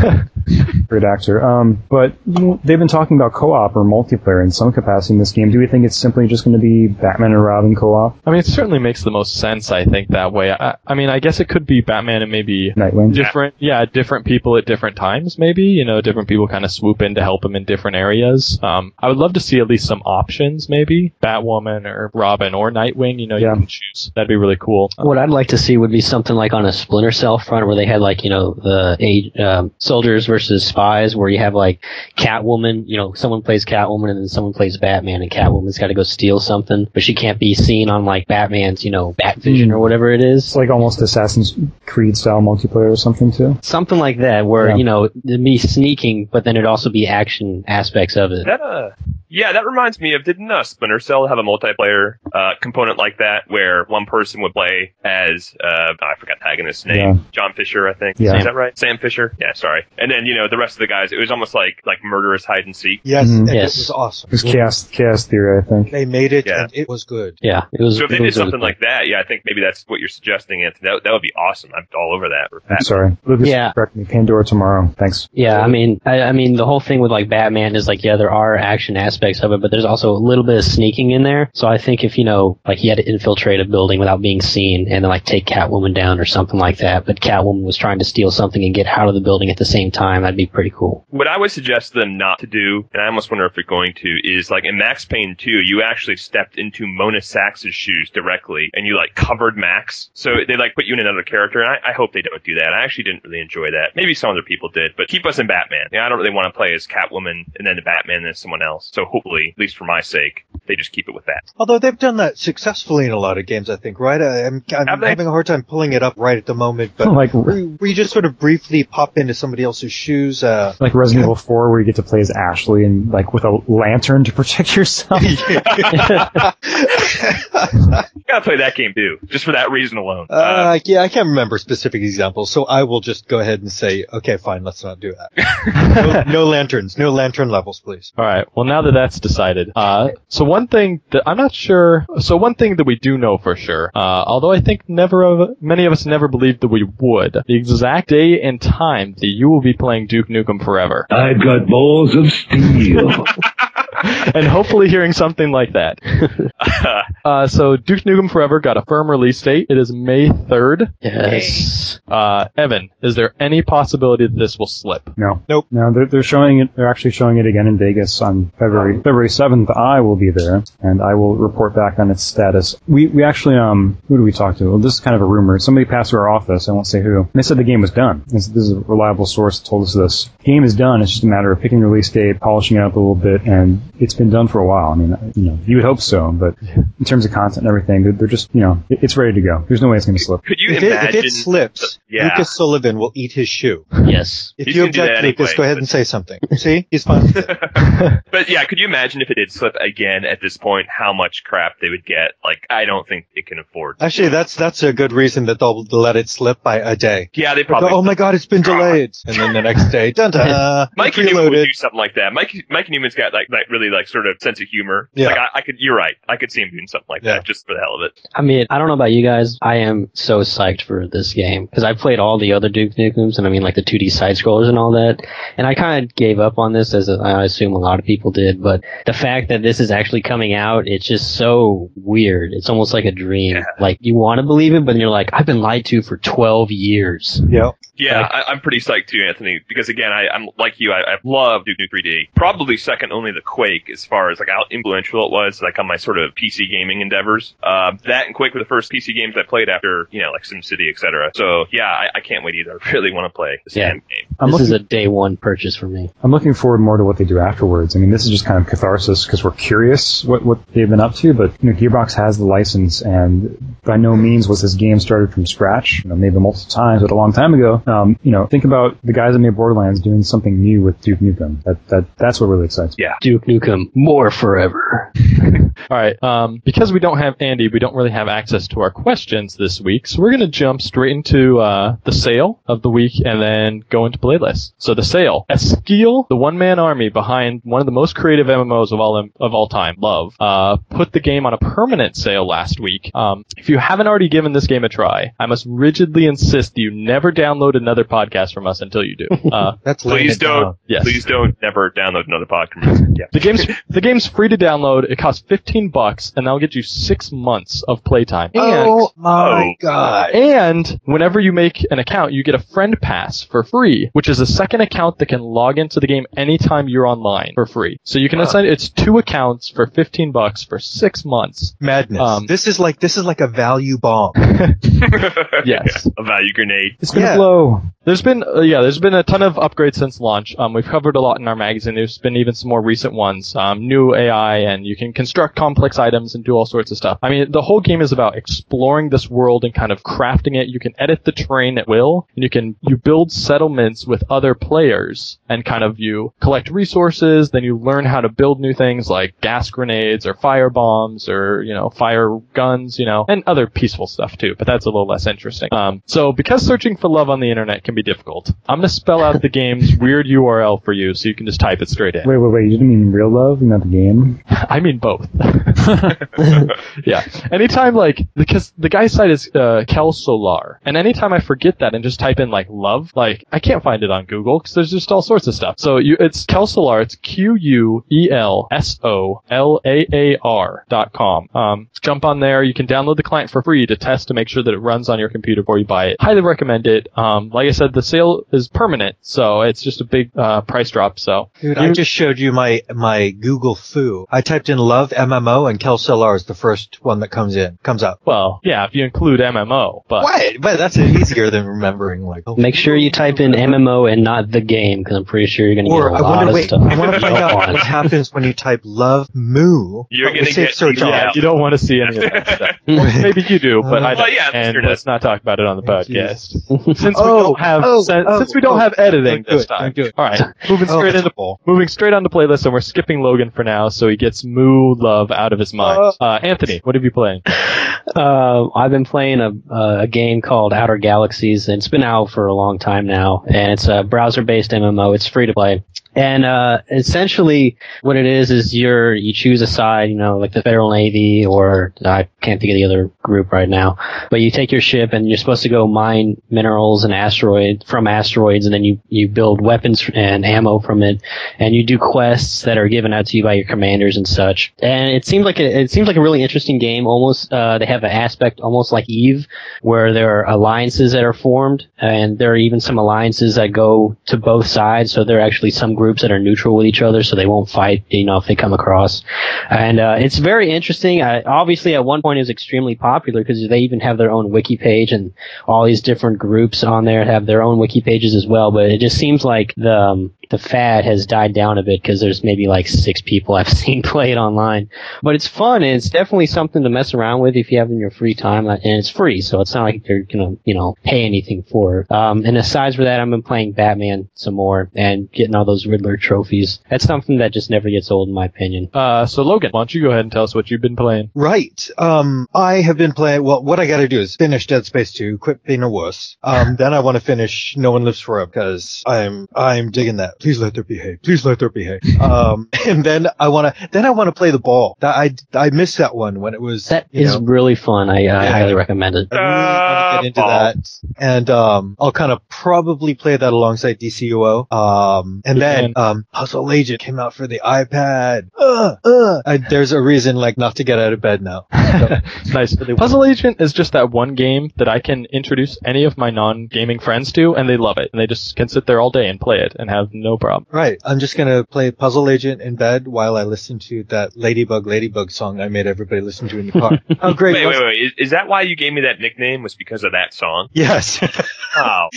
Great actor. Um, but you know, they've been talking about co-op or multiplayer in some capacity in this game. Do we think it's simply just going to be Batman and Robin co-op? I mean, it certainly makes the most sense, I think, that way. I, I mean, I guess it could be Batman and maybe Nightwing. different, yeah, different people at different times, maybe. You know, different people kind of swoop in to help him in different areas. Um, I would love to see at least some options, maybe Batwoman or Robin or Nightwing. You know, Yeah. you can choose. That'd be really cool. What I'd like to see would be something like on a Splinter Cell front, where they had like, you know, the eight, um, soldiers versus spies, where you have like Catwoman, you know, someone plays Catwoman and then someone plays Batman, and Catwoman's got to go steal something, but she can't be seen on like Batman's, you know, Batvision or whatever it is. It's like almost Assassin's Creed style multiplayer or something too. Something like that, where, Yeah. you know, it'd be sneaking, but then it'd also be action aspects of it. That, uh, yeah, that reminds me of, didn't uh, Splinter Cell have a multiplayer uh, component like that, where one person would play as, uh, I forgot the antagonist's name, Yeah. John Fisher, I think. Yeah. Is that right? Sam Fisher? Yeah, sorry. And then, you know, the rest of the guys, it was almost like, like murderous hide and seek. Yes, Mhm. and Yes. it was awesome. It was Chaos, Chaos Theory, I think. They made it, Yeah. and it was good. Yeah, it was. So if it they did was really something cool. like that, yeah, I think maybe that's what you're suggesting, Anthony. That, that would be awesome. I'm all over that. for I'm Batman. sorry. Lucas, Yeah. correct me. Pandora tomorrow. Thanks. Yeah, I mean, I, I mean, the whole thing with like Batman is like, yeah, there are action aspects of it, but there's also a little bit of sneaking in there. So I think if, you know, like he had to infiltrate a building without being seen and then like take Catwoman down or something like that, but Catwoman was trying to steal something and get out of the building at the same time, that'd be pretty cool. What I would suggest them not to do, and I almost wonder if they're going to, is like in Max Payne two, you actually stepped into Mona Sax's shoes directly, and you like covered Max. So they like put you in another character, and I, I hope they don't do that. I actually didn't really enjoy that. Maybe some other people did, but keep us in Batman. Yeah, I don't really want to play as Catwoman and then the Batman and then someone else. So hopefully, at least for my sake, they just keep it with that. Although they've done that successfully in a lot of games, I think, right? I, I'm, I'm Have they? having a hard time pulling it up right at the moment, but Like, we, we just sort of briefly pop into somebody else's shoes. Uh, like Resident Evil four, where you get to play as Ashley and like with a lantern to protect yourself. You gotta play that game too, just for that reason alone. uh, yeah, I can't remember specific examples, so I will just go ahead and say, okay, fine, let's not do that. no, no lanterns, no lantern levels, please. All right. Well, now that that's decided, uh, so one thing that I'm not sure. So one thing that we do know for sure, uh, although I think never of many of us never believed that we would, the exact day and time that you will be playing Duke Nukem Forever. I've got balls of steel. And hopefully hearing something like that. Uh, so Duke Nukem Forever got a firm release date. It is May third. Yes. Uh, Evan, is there any possibility that this will slip? No. Nope. No, they're, they're showing it, they're actually showing it again in Vegas on February, February seventh. I will be there, and I will report back on its status. We, we actually, um, who do we talk to? Well, this is kind of a rumor. Somebody passed through our office, I won't say who. And they said the game was done. This, this is a reliable source that told us this. The game is done. It's just a matter of picking the release date, polishing it up a little bit, and it's been done for a while. I mean, you know, you would hope so, but in terms of content and everything, they're, they're just, you know, it, it's ready to go. There's no way it's going to slip. Could you If it, imagine? if it slips, Yeah. Lucas Sullivan will eat his shoe. Yes. If He's you gonna do object, that Lucas, anyway, go ahead but- and say something. See? He's fine with it. But yeah, could you imagine if it did slip again at this point, how much crap they would get? Like, I don't think it can afford. Actually, that's that's a good reason that they'll let it slip by a day. Yeah, they They'll probably. go, oh my god, it's been delayed. And then the next day, dun dun, Mikey Newman would reloaded. do something like that. Mikey, Mikey Newman's got like, like really like sort of sense of humor. Yeah. Like I, I could, you're right. I could see him doing something like Yeah. that just for the hell of it. I mean, I don't know about you guys. I am so psyched for this game because I played all the other Duke Nukems, and I mean like the two D side scrollers and all that. And I kind of gave up on this, as I assume a lot of people did. But the fact that this is actually coming out, it's just so weird. It's almost like a dream. Yeah. Like you want to believe it, but then you're like, I've been lied to for twelve years. Yeah. Yeah, Like- I, I'm pretty psyched too, Anthony, because again, I, I'm like you. I, I love Duke Nukem three D. Probably second only to Quake as far as like how influential it was, like on my sort of P C gaming endeavors. Uh, that and Quake were the first P C games I played after, you know, like SimCity, et cetera. So yeah, I, I can't wait either. I really want to play this Yeah. damn game. I'm this looking, is a day one purchase for me. I'm looking forward more to what they do afterwards. I mean, this is just kind of catharsis because we're curious what, what they've been up to, but, you know, Gearbox has the license, and by no means was this game started from scratch. You know, maybe multiple times, but a long time ago. Um, you know, think about the guys that made Borderlands doing something new with Duke Nukem. That, that, that's what really excites me. Yeah. Duke Nukem, more forever. All right. Um, because we don't have Andy, we don't really have access to our questions this week, so we're going to jump straight into uh, the sale of the week and then go into playlists. So the sale, Esquil, the one-man army behind one of the most creative M M Os of all of all time, Love, uh, put the game on a permanent sale last week. Um, if you haven't already given this game a try, I must rigidly insist that you never download another podcast from us until you do. Uh, That's laying Please it down. don't. Yes. Please don't never download another podcast. Yeah. The game's the game's free to download. It costs fifteen bucks, and that'll get you six months of playtime. And, Oh my Oh. god. and whenever you make an account, you get a friend pass for free, which is a second account that can log into the game anytime you're online for free. So you can assign it's two accounts for fifteen bucks for six months. Madness. Um, this is like this is like a value bomb. Yes. A value grenade. It's gonna Yeah. blow. There's been, uh, yeah, there's been a ton of upgrades since launch. Um, we've covered a lot in our magazine. There's been even some more recent ones. Um, new A I, and you can construct complex items and do all sorts of stuff. I mean, the whole game is about exploring this world and kind of crafting it. You can edit the terrain at will, and you can, you build settlements with other players, and kind of you collect resources, then you learn how to build new things like gas grenades or fire bombs or, you know, fire guns, you know, and other peaceful stuff too, but that's a little less interesting. Um, so because searching for love on the internet can be difficult, I'm going to spell out the game's weird U R L for you so you can just type it straight in. Wait, wait, wait. You didn't mean real love? You meant the game? I mean both. Yeah. Anytime like, because the guy's site is uh, Kel Solar, and anytime I forget that and just type in like love, like I can't find it on Google because there's just all sorts of stuff. So you, it's Kel Solar. It's Q U E L S O L A A R dot com. Um, jump on there. You can download the client for free to test to make sure that it runs on your computer before you buy it. Highly recommend it. Um, like I said, the sale is permanent, so it's just a big uh, price drop. So Dude, I just showed you my my Google foo. I typed in love M M O and Kel Solar is the first one that comes in, comes up. well, yeah, if you include M M O, but What? But that's easier than remembering like. Oh, Make sure you type in M M O and not the game, because I'm pretty sure you're going to get Or a I lot wonder. of Wait, stuff. I want to you find don't out want. what happens when you type love moo. You're But gonna with safe get- search yeah. on. yeah, you don't want to see any of that stuff. Well, maybe you do, but I don't. Well, yeah, and sure let's does. not talk about it on the Thank podcast. Since we Oh, don't have oh, since, oh, since we don't oh, have editing don't do this it, time. don't do it. All right, moving Oh, straight that's into cool. moving straight onto playlist, and we're skipping Logan for now, so he gets Moo Love out of his mind. Uh, Uh, Anthony, what have you playing? Uh, I've been playing a, uh, a game called Outer Galaxies, and it's been out for a long time now, and it's a browser-based M M O. It's free to play. And uh essentially what it is is you're you choose a side, you know, like the Federal Navy, or I can't think of the other group right now. But you take your ship and you're supposed to go mine minerals and asteroids from asteroids, and then you you build weapons and ammo from it, and you do quests that are given out to you by your commanders and such. And it seems like a, it seems like a really interesting game. Almost uh they have an aspect almost like EVE, where there are alliances that are formed, and there are even some alliances that go to both sides. So there are actually some groups that are neutral with each other, so they won't fight, you know, if they come across. And uh it's very interesting. I, obviously, at one point, it was extremely popular because they even have their own wiki page, and all these different groups on there have their own wiki pages as well. But it just seems like the um, the fad has died down a bit, because there's maybe like six people I've seen play it online. But it's fun, and it's definitely something to mess around with if you have in your free time, and it's free, so it's not like you're gonna, you know, pay anything for it. Um, and aside from that, I've been playing Batman some more and getting all those Riddler trophies. That's something that just never gets old, in my opinion. Uh, so Logan, why don't you go ahead and tell us what you've been playing? Right. Um, I have been playing, well, what I gotta do is finish Dead Space two, quit being a wuss. Um, then I want to finish No One Lives Forever, because I'm, I'm digging that. Please let there be hate. Please let there be hate. Um, and then I want to, then I want to play the ball. That I, I missed that one when it was, That you is know, really fun. I, I Yeah. highly recommend it. I really want to get into Uh, that. And, um, I'll kind of probably play that alongside D C U O. Um, and then, um, Puzzle Agent came out for the iPad. Uh, uh. I, there's a reason, like, not to get out of bed now. So, Nice. Puzzle Agent is just that one game that I can introduce any of my non-gaming friends to, and they love it. And they just can sit there all day and play it and have no problem. right. I'm just gonna play Puzzle Agent in bed while I listen to that Ladybug Ladybug song I made everybody listen to in the car. How great Wait, was wait, wait. Is, is that why you gave me that nickname? Was because of that song? Yes. Oh.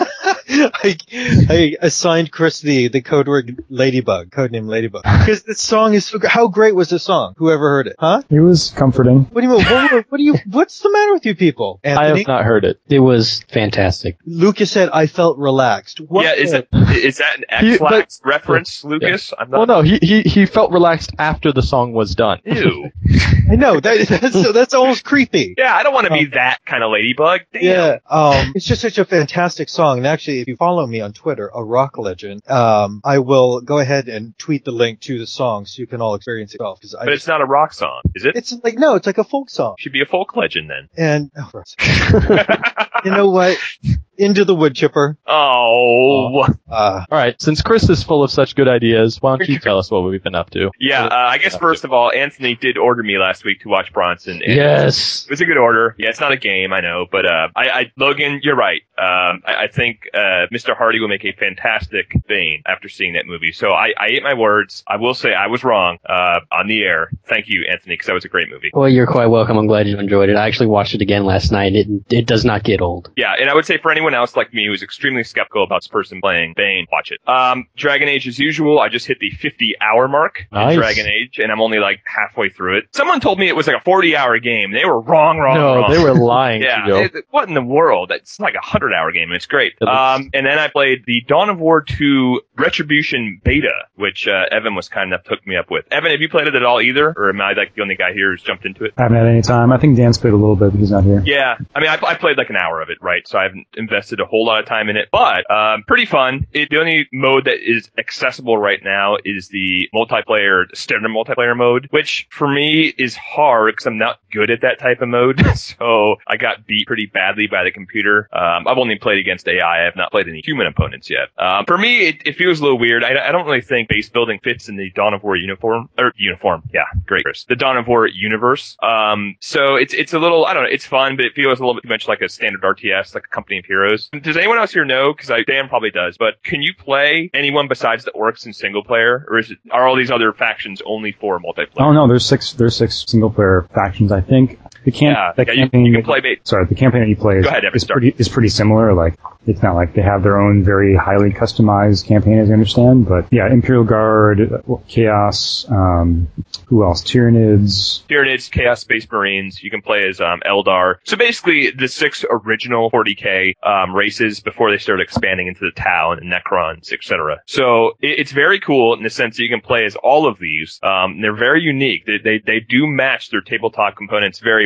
I, I assigned Chris the, the code word Ladybug, codename Ladybug. Because this song is so great. How great was the song? Whoever heard it? Huh? It was comforting. What do you mean? What, what, what do you, what's the matter with you people? I Anthony? have not heard it. It was fantastic. Lucas said, I felt relaxed. What Yeah, is the- it is that an He- X-Lax reference, Lucas? I'm Well, not. no, he, he, he felt relaxed after the song was done. Ew. I know, that, that's, that's almost creepy. Yeah, I don't want to be that kind of ladybug. Damn. Yeah, um, it's just such a fantastic song. And actually, if you follow me on Twitter, a rock legend, um, I will go ahead and tweet the link to the song so you can all experience it yourself. Cause I But it's not a rock song, is it? it's like, no, it's like a folk song. Should be a folk legend then. And, oh, gross. You know what? Into the wood chipper. Oh. Uh, All right, since Chris is full of such good ideas, why don't you tell us what we've been up to? Yeah, uh, I guess first of all, Anthony did order me last week to watch Bronson. And Yes. It was a good order. Yeah, it's not a game, I know, but uh, I, I, Logan, you're right. Um, I, I think uh, Mister Hardy will make a fantastic Bane after seeing that movie. So I, I ate my words. I will say I was wrong uh, on the air. Thank you, Anthony, because that was a great movie. Well, you're quite welcome. I'm glad you enjoyed it. I actually watched it again last night. It it does not get old. Yeah, and I would say for anyone else like me who's extremely skeptical about this person playing Bane, watch it. Um, Dragon Age, as usual, I just hit the fifty-hour mark Nice. in Dragon Age, and I'm only like halfway through it. Someone told me it was like a forty-hour game. They were wrong, wrong, no, wrong. they were lying Yeah, to you. it- what in the world? It's like a hundred-hour game, and it's great. It looks- Um, and then I played the Dawn of War two Retribution beta, which uh, Evan was kind enough to hook me up with. Evan, have you played it at all either, or am I like the only guy here who's jumped into it? I haven't had any time. I think Dan's played a little bit, but he's not here. Yeah, I mean, I, I played like an hour of it, right? So I haven't invested a whole lot of time in it, but um, pretty fun. It, the only mode that is accessible right now is the multiplayer, the standard multiplayer mode, which for me is hard because I'm not good at that type of mode. So I got beat pretty badly by the computer. Um, I've only played against A I. I have not played any human opponents yet. Um, for me, it, it feels a little weird. I, I don't really think base building fits in the Dawn of War uniform or uniform. Yeah, great, Chris. The Dawn of War universe. Um, so it's it's a little, I don't know, it's fun, but it feels a little bit too much like a standard R T S, like a Company of Heroes. Does anyone else here know? Because I Dan probably does. But can you play anyone besides the orcs in single player, or is it are all these other factions only for multiplayer? Oh no, there's six. There's six single player factions. I think the camp. Yeah, the yeah, you- campaign you can that- play ba- Sorry, the campaign that you play is, Go ahead, Evan, is start. pretty is pretty similar. Like it's not like they have their own very highly customized campaign, as I understand. But yeah, Imperial Guard, uh, Chaos. Um, who else? Tyranids. Tyranids, Chaos Space Marines. You can play as um, Eldar. So basically, the six original forty K um, races before they started expanding into the Tau and Necrons, et cetera. So it, it's very cool in the sense that you can play as all of these. Um, they're very unique. They, they they do match their tabletop components very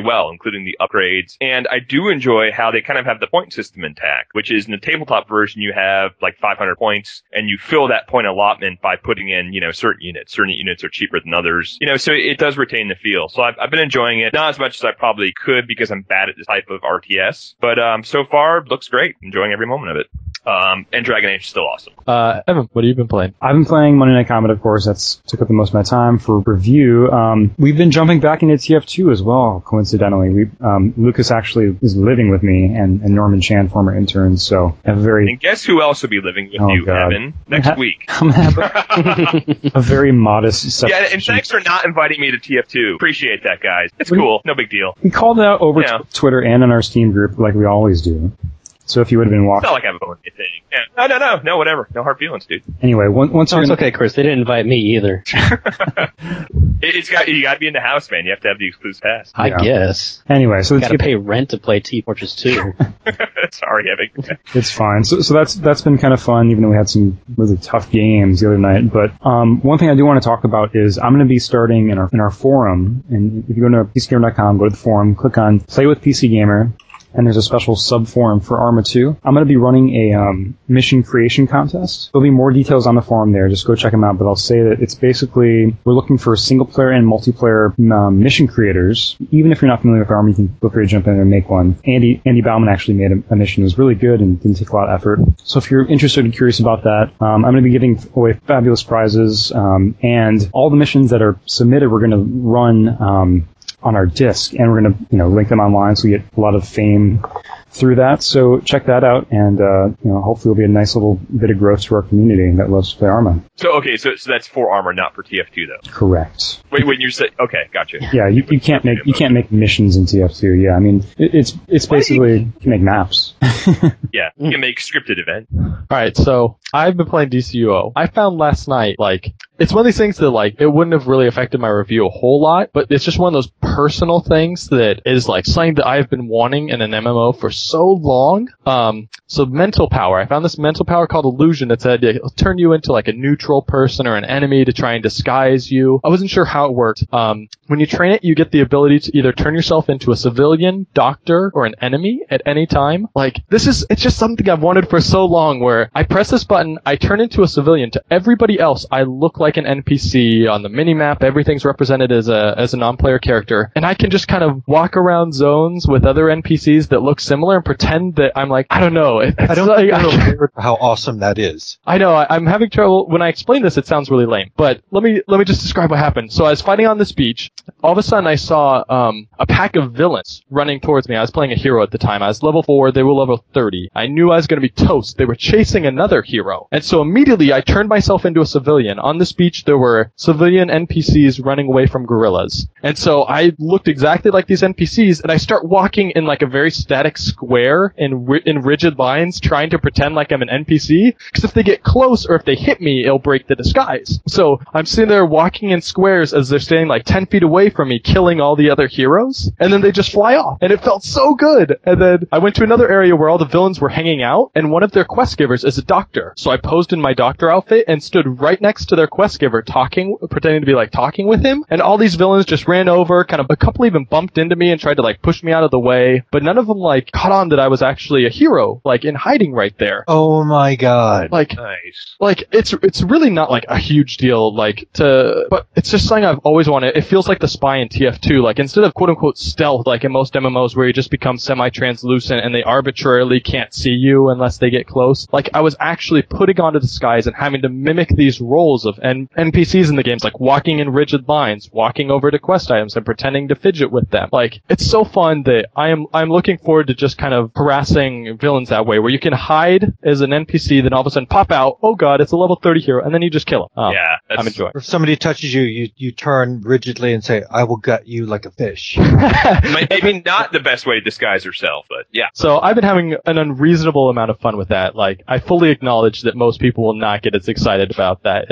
well, including the upgrades. And I do enjoy how they kind of have the point system intact, which is in the tabletop version, you have like five hundred points and you fill that point allotment by putting in, you know, certain units. Certain units are cheaper than others, you know, so it does retain the feel. So I've, I've been enjoying it, not as much as I probably could because I'm bad at this type of R T S, but um, so far looks great. Enjoying every moment of it. Um, and Dragon Age is still awesome. Uh, Evan, what have you been playing? I've been playing Monday Night Combat, of course. That's took up the most of my time for review. Um, we've been jumping back into T F two as well, coincidentally. We, um, Lucas actually is living with me and, and Norman Chan, former interns, so I have a very... And guess who else will be living with oh, you, God. Evan, next ha- week? I'm gonna have a, a very modest... Yeah, and thanks for not inviting me to T F two. Appreciate that, guys. It's we, cool. No big deal. We called it out over yeah. t- Twitter and in our Steam group like we always do. So if you would have been It's watching... not like I have a anything. Yeah. No, no, no, no, whatever. No hard feelings, dude. Anyway, once, once No, you're... it's in- okay, Chris. They didn't invite me either. it, it's got, you gotta be in the house, man. You have to have the exclusive pass. I Yeah. guess. Anyway, so let's Gotta get... pay rent to play Team Fortress two. Sorry, Evan. It's fine. So, so that's that's been kind of fun, even though we had some really tough games the other night. But um, one thing I do want to talk about is I'm going to be starting in our in our forum. And if you go to P C gamer dot com, go to the forum, click on Play with P C Gamer, and there's a special sub-forum for Arma two. I'm going to be running a um, mission creation contest. There'll be more details on the forum there. Just go check them out. But I'll say that it's basically, we're looking for single-player and multiplayer um, mission creators. Even if you're not familiar with Arma, you can feel free to jump in there and make one. Andy Andy Bauman actually made a, a mission. It was really good and didn't take a lot of effort. So if you're interested and curious about that, um, I'm going to be giving away fabulous prizes. Um, and all the missions that are submitted, we're going to run... Um, on our disc, and we're going to, you know, link them online so we get a lot of fame through that. So check that out, and uh, you know, hopefully it'll be a nice little bit of growth to our community that loves to play Arma. So, okay, so so that's for Armor, not for T F two, though. Correct. Wait, when you say, okay, gotcha. Yeah, you, you can't make you can't make missions in T F two. Yeah, I mean it, it's it's basically you can make maps. Yeah, you can make scripted event. Alright, so I've been playing D C U O. I found last night, like, it's one of these things that, like, it wouldn't have really affected my review a whole lot, but it's just one of those personal things that is, like, something that I've been wanting in an M M O for so long. Um, so mental power. I found this mental power called Illusion that said it'll turn you into, like, a neutral person or an enemy to try and disguise you. I wasn't sure how it worked. Um, when you train it, you get the ability to either turn yourself into a civilian, doctor, or an enemy at any time. Like, this is, it's just something I've wanted for so long, where I press this button, I turn into a civilian. To everybody else, I look like an N P C on the minimap. Everything's represented as a as a non-player character, and I can just kind of walk around zones with other N P Cs that look similar and pretend that I'm like, I don't know. It, I don't like, know how awesome that is. I know, I, I'm having trouble, when I explain this, it sounds really lame, but let me, let me just describe what happened. So I was fighting on this beach, all of a sudden I saw, um, a pack of villains running towards me. I was playing a hero at the time. I was level four, they were level thirty. I knew I was gonna be toast. They were chasing another hero. And so immediately I turned myself into a civilian. On this beach, there were civilian N P Cs running away from gorillas. And so I looked exactly like these N P Cs, and I start walking in like a very static square in, ri- in rigid lines, trying to pretend like I'm an N P C, because if they get close or if they hit me, it'll break the disguise. So I'm sitting there walking in squares as they're standing like ten feet away from me, killing all the other heroes, and then they just fly off. And it felt so good. And then I went to another area where all the villains were hanging out, and one of their quest givers is a doctor. So I posed in my doctor outfit and stood right next to their quest giver, talking, pretending to be like talking with him, and all these villains just ran over, kind of, a couple even bumped into me and tried to like push me out of the way, but none of them like caught on that I was actually a hero, like in hiding right there. Oh my god. Like, Nice. like, it's, it's really not like a huge deal, like, to, but it's just something I've always wanted. It feels like the spy in T F two, like, instead of quote unquote stealth, like in most M M Os where you just become semi-translucent and they arbitrarily can't see you unless they get close, like, I was actually putting on a disguise and having to mimic these roles of N- NPCs in the games, like walking in rigid lines, walking over to quest items and pretending to fidget with them. Like, it's so fun that I am, I'm looking forward to just kind of harassing villains that way, where you can hide as an N P C, then all of a sudden pop out, oh god, it's a level thirty hero, and then you just kill him. Um, Yeah, that's- I'm enjoying If somebody touches you, you, you turn rigidly and say, I will gut you like a fish. it. Maybe not the best way to disguise yourself, but yeah. So I've been having an unreasonable amount of fun with that. Like, I fully acknowledge that most people will not get as excited about that as I will.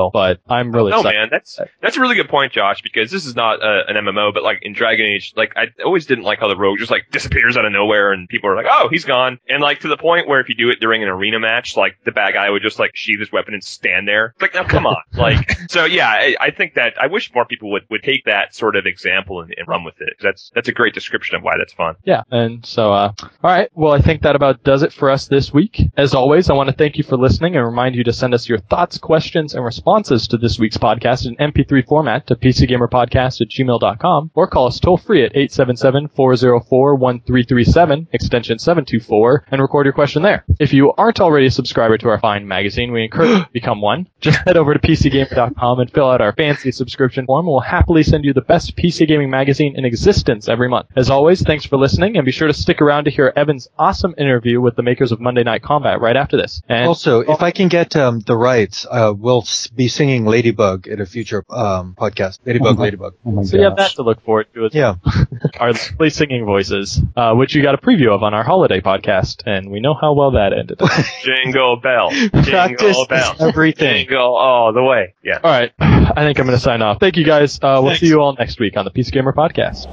will. But I'm really no, excited. man, that's that's a really good point, Josh, because this is not uh, an M M O, but like in Dragon Age, like I always didn't like how the rogue just like disappears out of nowhere and people are like, oh, he's gone. And like to the point where if you do it during an arena match, like the bad guy would just like sheath his weapon and stand there. It's like, now come on. Like, so yeah, I, I think that I wish more people would, would take that sort of example and, and run with it. That's, that's a great description of why that's fun. Yeah. And so, uh, all right. Well, I think that about does it for us this week. As always, I want to thank you for listening and remind you to send us your thoughts, questions, and responses to this week's podcast in M P three format to pcgamerpodcast at gmail dot com or call us toll free at eight seven seven, four oh four, one three three seven, extension seven two four, and record your question there. If you aren't already a subscriber to our fine magazine, we encourage you to become one. Just head over to p c gamer dot com and fill out our fancy subscription form. We'll happily send you the best P C gaming magazine in existence every month. As always, thanks for listening, and be sure to stick around to hear Evan's awesome interview with the makers of Monday Night Combat right after this. And also, if I can get um, the rights, uh, we'll s- be singing Ladybug at a future um, podcast. Ladybug, Oh my- Ladybug. Oh my so you have that gosh. to look forward to as Yeah. our lovely singing voices, uh, which you got a preview of on our holiday podcast, and we know how well that ended. Jingle bell. Practice Jingle bell. is everything. Jingle all the way. Yeah. All right. I think I'm going to sign off. Thank you, guys. Uh, we'll Thanks. see you all next week on the P C Gamer Podcast.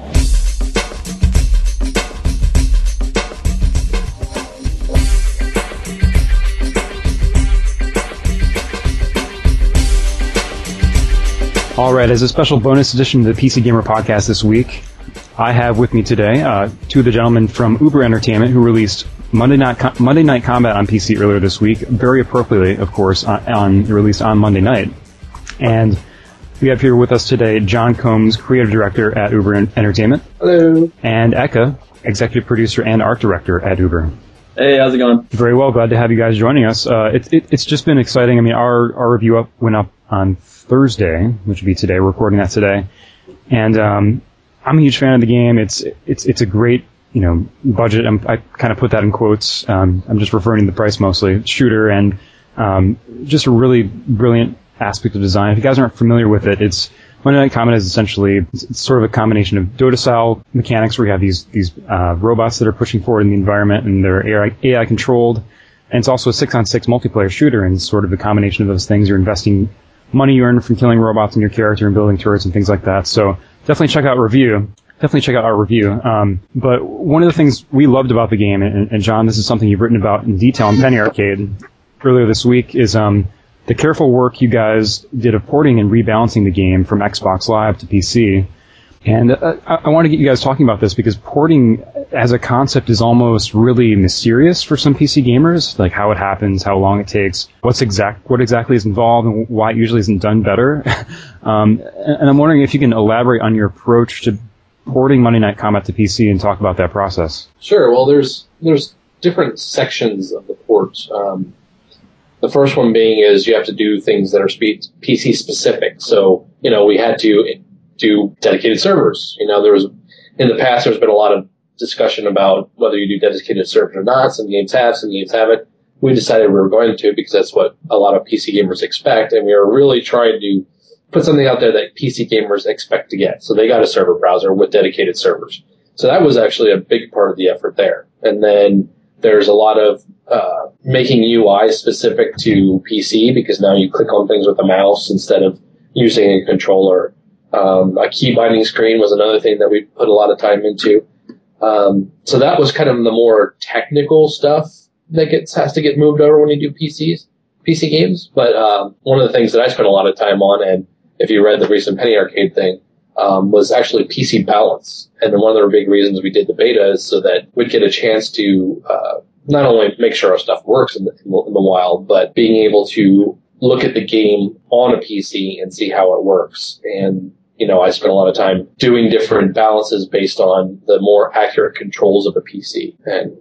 All right, as a special bonus edition of the P C Gamer Podcast this week, I have with me today uh, two of the gentlemen from Uber Entertainment who released Monday Night Com- Monday Night Combat on P C earlier this week, very appropriately, of course, on, on released on Monday night. And we have here with us today John Combs, creative director at Uber Entertainment. Hello. And Eka, executive producer and art director at Uber. Hey, how's it going? Very well, glad to have you guys joining us. Uh, it, it, it's just been exciting. I mean, our, our review up went up on Thursday, which would be today. We're recording that today, and um, I'm a huge fan of the game. It's it's it's a great, you know, budget. I'm, I kind of put that in quotes. Um, I'm just referring to the price mostly. Shooter and um, just a really brilliant aspect of design. If you guys aren't familiar with it, it's Monday Night Combat is essentially it's sort of a combination of Dota-style mechanics where you have these these uh, robots that are pushing forward in the environment and they're A I, A I controlled. And it's also a six on six multiplayer shooter, and sort of a combination of those things. You're investing money you earn from killing robots in your character and building turrets and things like that. So definitely check out review. Definitely check out our review. Um, but one of the things we loved about the game, and, and John, this is something you've written about in detail in Penny Arcade earlier this week, is um, the careful work you guys did of porting and rebalancing the game from Xbox Live to P C. And uh, I, I want to get you guys talking about this because porting as a concept is almost really mysterious for some P C gamers, like how it happens, how long it takes, what's exact, what exactly is involved, and why it usually isn't done better. um, and, and I'm wondering if you can elaborate on your approach to porting Monday Night Combat to P C and talk about that process. Sure. Well, there's there's different sections of the port. Um, the first one being is you have to do things that are spe- P C specific. So, you know, we had to do dedicated servers. You know, there was in the past there's been a lot of discussion about whether you do dedicated servers or not. Some games have, some games haven't. We decided we were going to because that's what a lot of P C gamers expect, and we were really trying to put something out there that P C gamers expect to get. So they got a server browser with dedicated servers. So that was actually a big part of the effort there. And then there's a lot of uh, making U I specific to P C because now you click on things with a mouse instead of using a controller. Um, a key binding screen was another thing that we put a lot of time into. Um, so that was kind of the more technical stuff that gets has to get moved over when you do P Cs, P C games. But um, one of the things that I spent a lot of time on, and if you read the recent Penny Arcade thing, um, was actually P C balance. And one of the big reasons we did the beta is so that we'd get a chance to uh, not only make sure our stuff works in the, in the wild, but being able to look at the game on a P C and see how it works. And you know, I spent a lot of time doing different balances based on the more accurate controls of a P C. And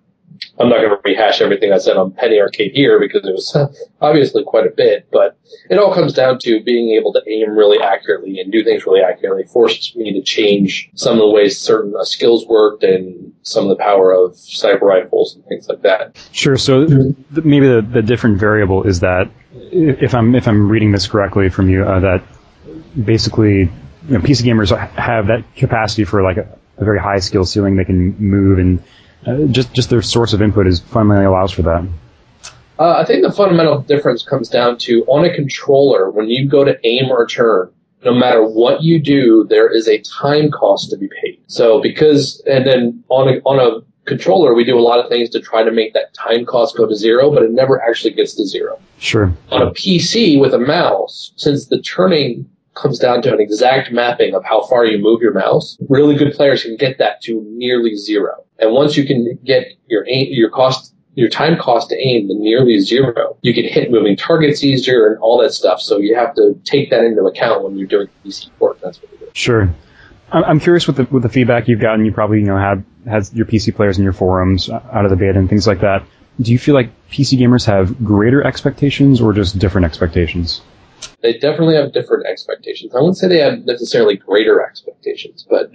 I'm not going to rehash everything I said on Penny Arcade here because it was obviously quite a bit, but it all comes down to being able to aim really accurately and do things really accurately forced me to change some of the ways certain uh, skills worked and some of the power of sniper rifles and things like that. Sure. So th- maybe the, the different variable is that if I'm if I'm reading this correctly from you, uh, that basically, you know, P C gamers have that capacity for like a, a very high skill ceiling. They can move, and uh, just just their source of input is fundamentally allows for that. Uh, I think the fundamental difference comes down to, on a controller, when you go to aim or turn, no matter what you do, there is a time cost to be paid. So because, and then on a, on a controller, we do a lot of things to try to make that time cost go to zero, but it never actually gets to zero. Sure. On a P C with a mouse, since the turning comes down to an exact mapping of how far you move your mouse, really good players can get that to nearly zero. And once you can get your aim, your cost, your time cost to aim to nearly zero, you can hit moving targets easier and all that stuff. So you have to take that into account when you're doing P C port. That's what we do. Sure. I'm curious with the with the feedback you've gotten. You probably you know have has your P C players in your forums out of the beta and things like that. Do you feel like P C gamers have greater expectations or just different expectations? They definitely have different expectations. I wouldn't say they have necessarily greater expectations, but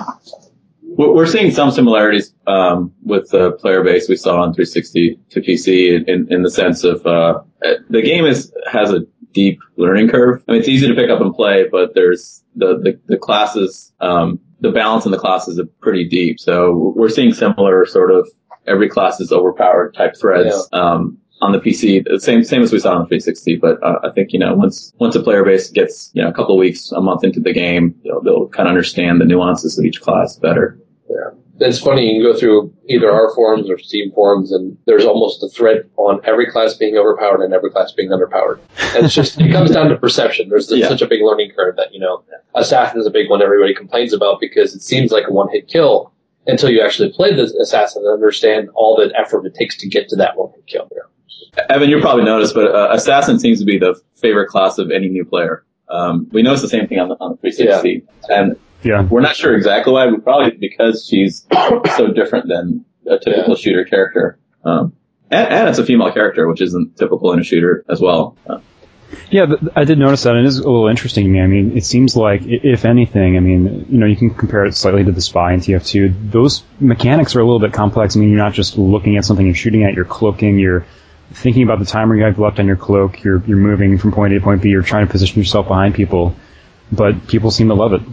we're seeing some similarities um, with the player base we saw on three sixty to P C in, in the sense of uh, the game is has a deep learning curve. I mean, it's easy to pick up and play, but there's the the, the classes, um, the balance in the classes are pretty deep. So we're seeing similar sort of every class is overpowered type threads. Yeah. Um, on the P C, the same same as we saw on three sixty, but uh, I think, you know, once once a player base gets, you know, a couple of weeks, a month into the game, they'll, they'll kind of understand the nuances of each class better. Yeah. It's funny, you can go through either our forums or Steam forums, and there's almost a thread on every class being overpowered and every class being underpowered. And it's just, it comes down to perception. There's yeah. such a big learning curve that, you know, Assassin is a big one everybody complains about because it seems like a one-hit kill until you actually play the Assassin and understand all the effort it takes to get to that one-hit kill. Yeah. Evan, you probably noticed, but uh, Assassin seems to be the favorite class of any new player. Um, we noticed the same thing on the, on the three sixty. Yeah. And yeah. we're not sure exactly why, but probably because she's so different than a typical yeah. shooter character. Um, and, and it's a female character, which isn't typical in a shooter as well. Uh, Yeah, th- I did notice that, and it is a little interesting to me. I mean, it seems like, if anything, I mean, you know, you can compare it slightly to the Spy in T F two. Those mechanics are a little bit complex. I mean, you're not just looking at something you're shooting at, you're cloaking, you're thinking about the timer you have left on your cloak, you're you're moving from point A to point B, you're trying to position yourself behind people, but people seem to love it.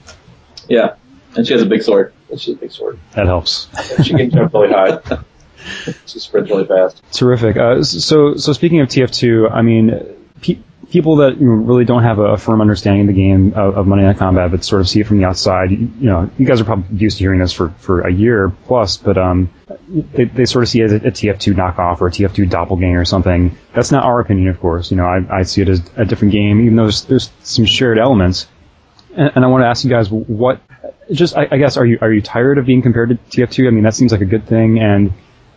Yeah, and she has a big sword. And she has a big sword. That helps. And she can jump really high. She sprints really fast. Terrific. Uh, so, so speaking of T F two, I mean, pe- people that you know, really don't have a, a firm understanding of the game of, of Monday Night Combat, but sort of see it from the outside, you, you know, you guys are probably used to hearing this for, for a year plus, but um, they, they sort of see it as a, a T F two knockoff or a T F two doppelganger or something. That's not our opinion, of course. You know, I, I see it as a different game, even though there's, there's some shared elements. And, and I want to ask you guys, what, just, I, I guess, are you are you tired of being compared to T F two? I mean, that seems like a good thing. And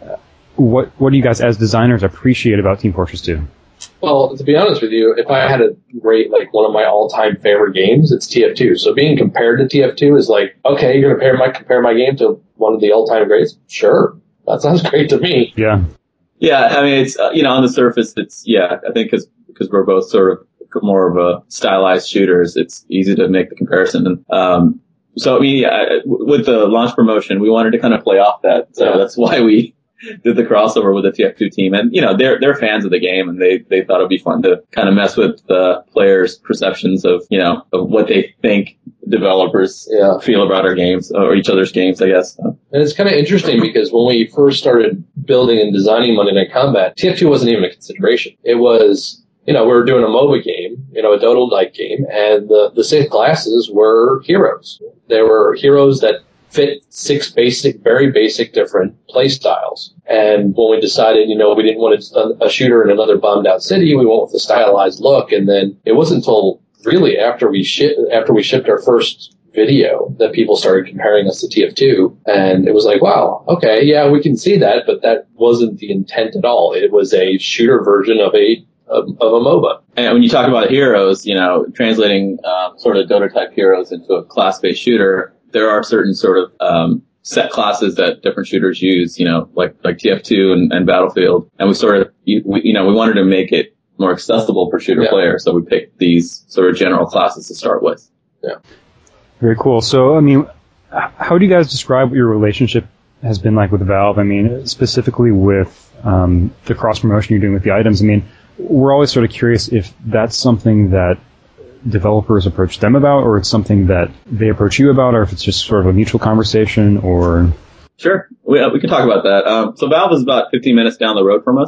what what do you guys, as designers, appreciate about Team Fortress two? Well, to be honest with you, if I had a rate like one of my all-time favorite games, it's T F two. So being compared to T F two is like, okay, you're going to compare my, compare my game to one of the all-time greats? Sure. That sounds great to me. Yeah. Yeah, I mean, it's, uh, you know, on the surface, it's, yeah, I think because because we're both sort of more of a stylized shooters, it's easy to make the comparison. And, um, so, I mean, yeah, with the launch promotion, we wanted to kind of play off that. So yeah. that's why we did the crossover with the T F two team. And, you know, they're, they're fans of the game, and they, they thought it'd be fun to kind of mess with the players' perceptions of, you know, of what they think developers yeah. feel about our games, or each other's games, I guess. And it's kind of interesting because when we first started building and designing Monday Night Combat, T F two wasn't even a consideration. It was, you know, we were doing a MOBA game, you know, a Dota-like game, and the, the six classes were heroes. They were heroes that fit six basic, very basic different play styles. And when we decided, you know, we didn't want a shooter in another bombed out city, we went with a stylized look. And then it wasn't until really after we shipped, after we shipped our first video that people started comparing us to T F two. And it was like, wow, okay, yeah, we can see that, but that wasn't the intent at all. It was a shooter version of a Of, of a MOBA. And when you talk about heroes, you know, translating um, sort of Dota type heroes into a class-based shooter, there are certain sort of um, set classes that different shooters use, you know, like like T F two and, and Battlefield. And we sort of, we, you know, we wanted to make it more accessible for shooter yeah. players, so we picked these sort of general classes to start with. Yeah. Very cool. So, I mean, how do you guys describe what your relationship has been like with Valve? I mean, specifically with um, the cross-promotion you're doing with the items. I mean, we're always sort of curious if that's something that developers approach them about, or it's something that they approach you about, or if it's just sort of a mutual conversation, or... Sure. We, uh, we can talk about that. Um, so Valve is about fifteen minutes down the road from us.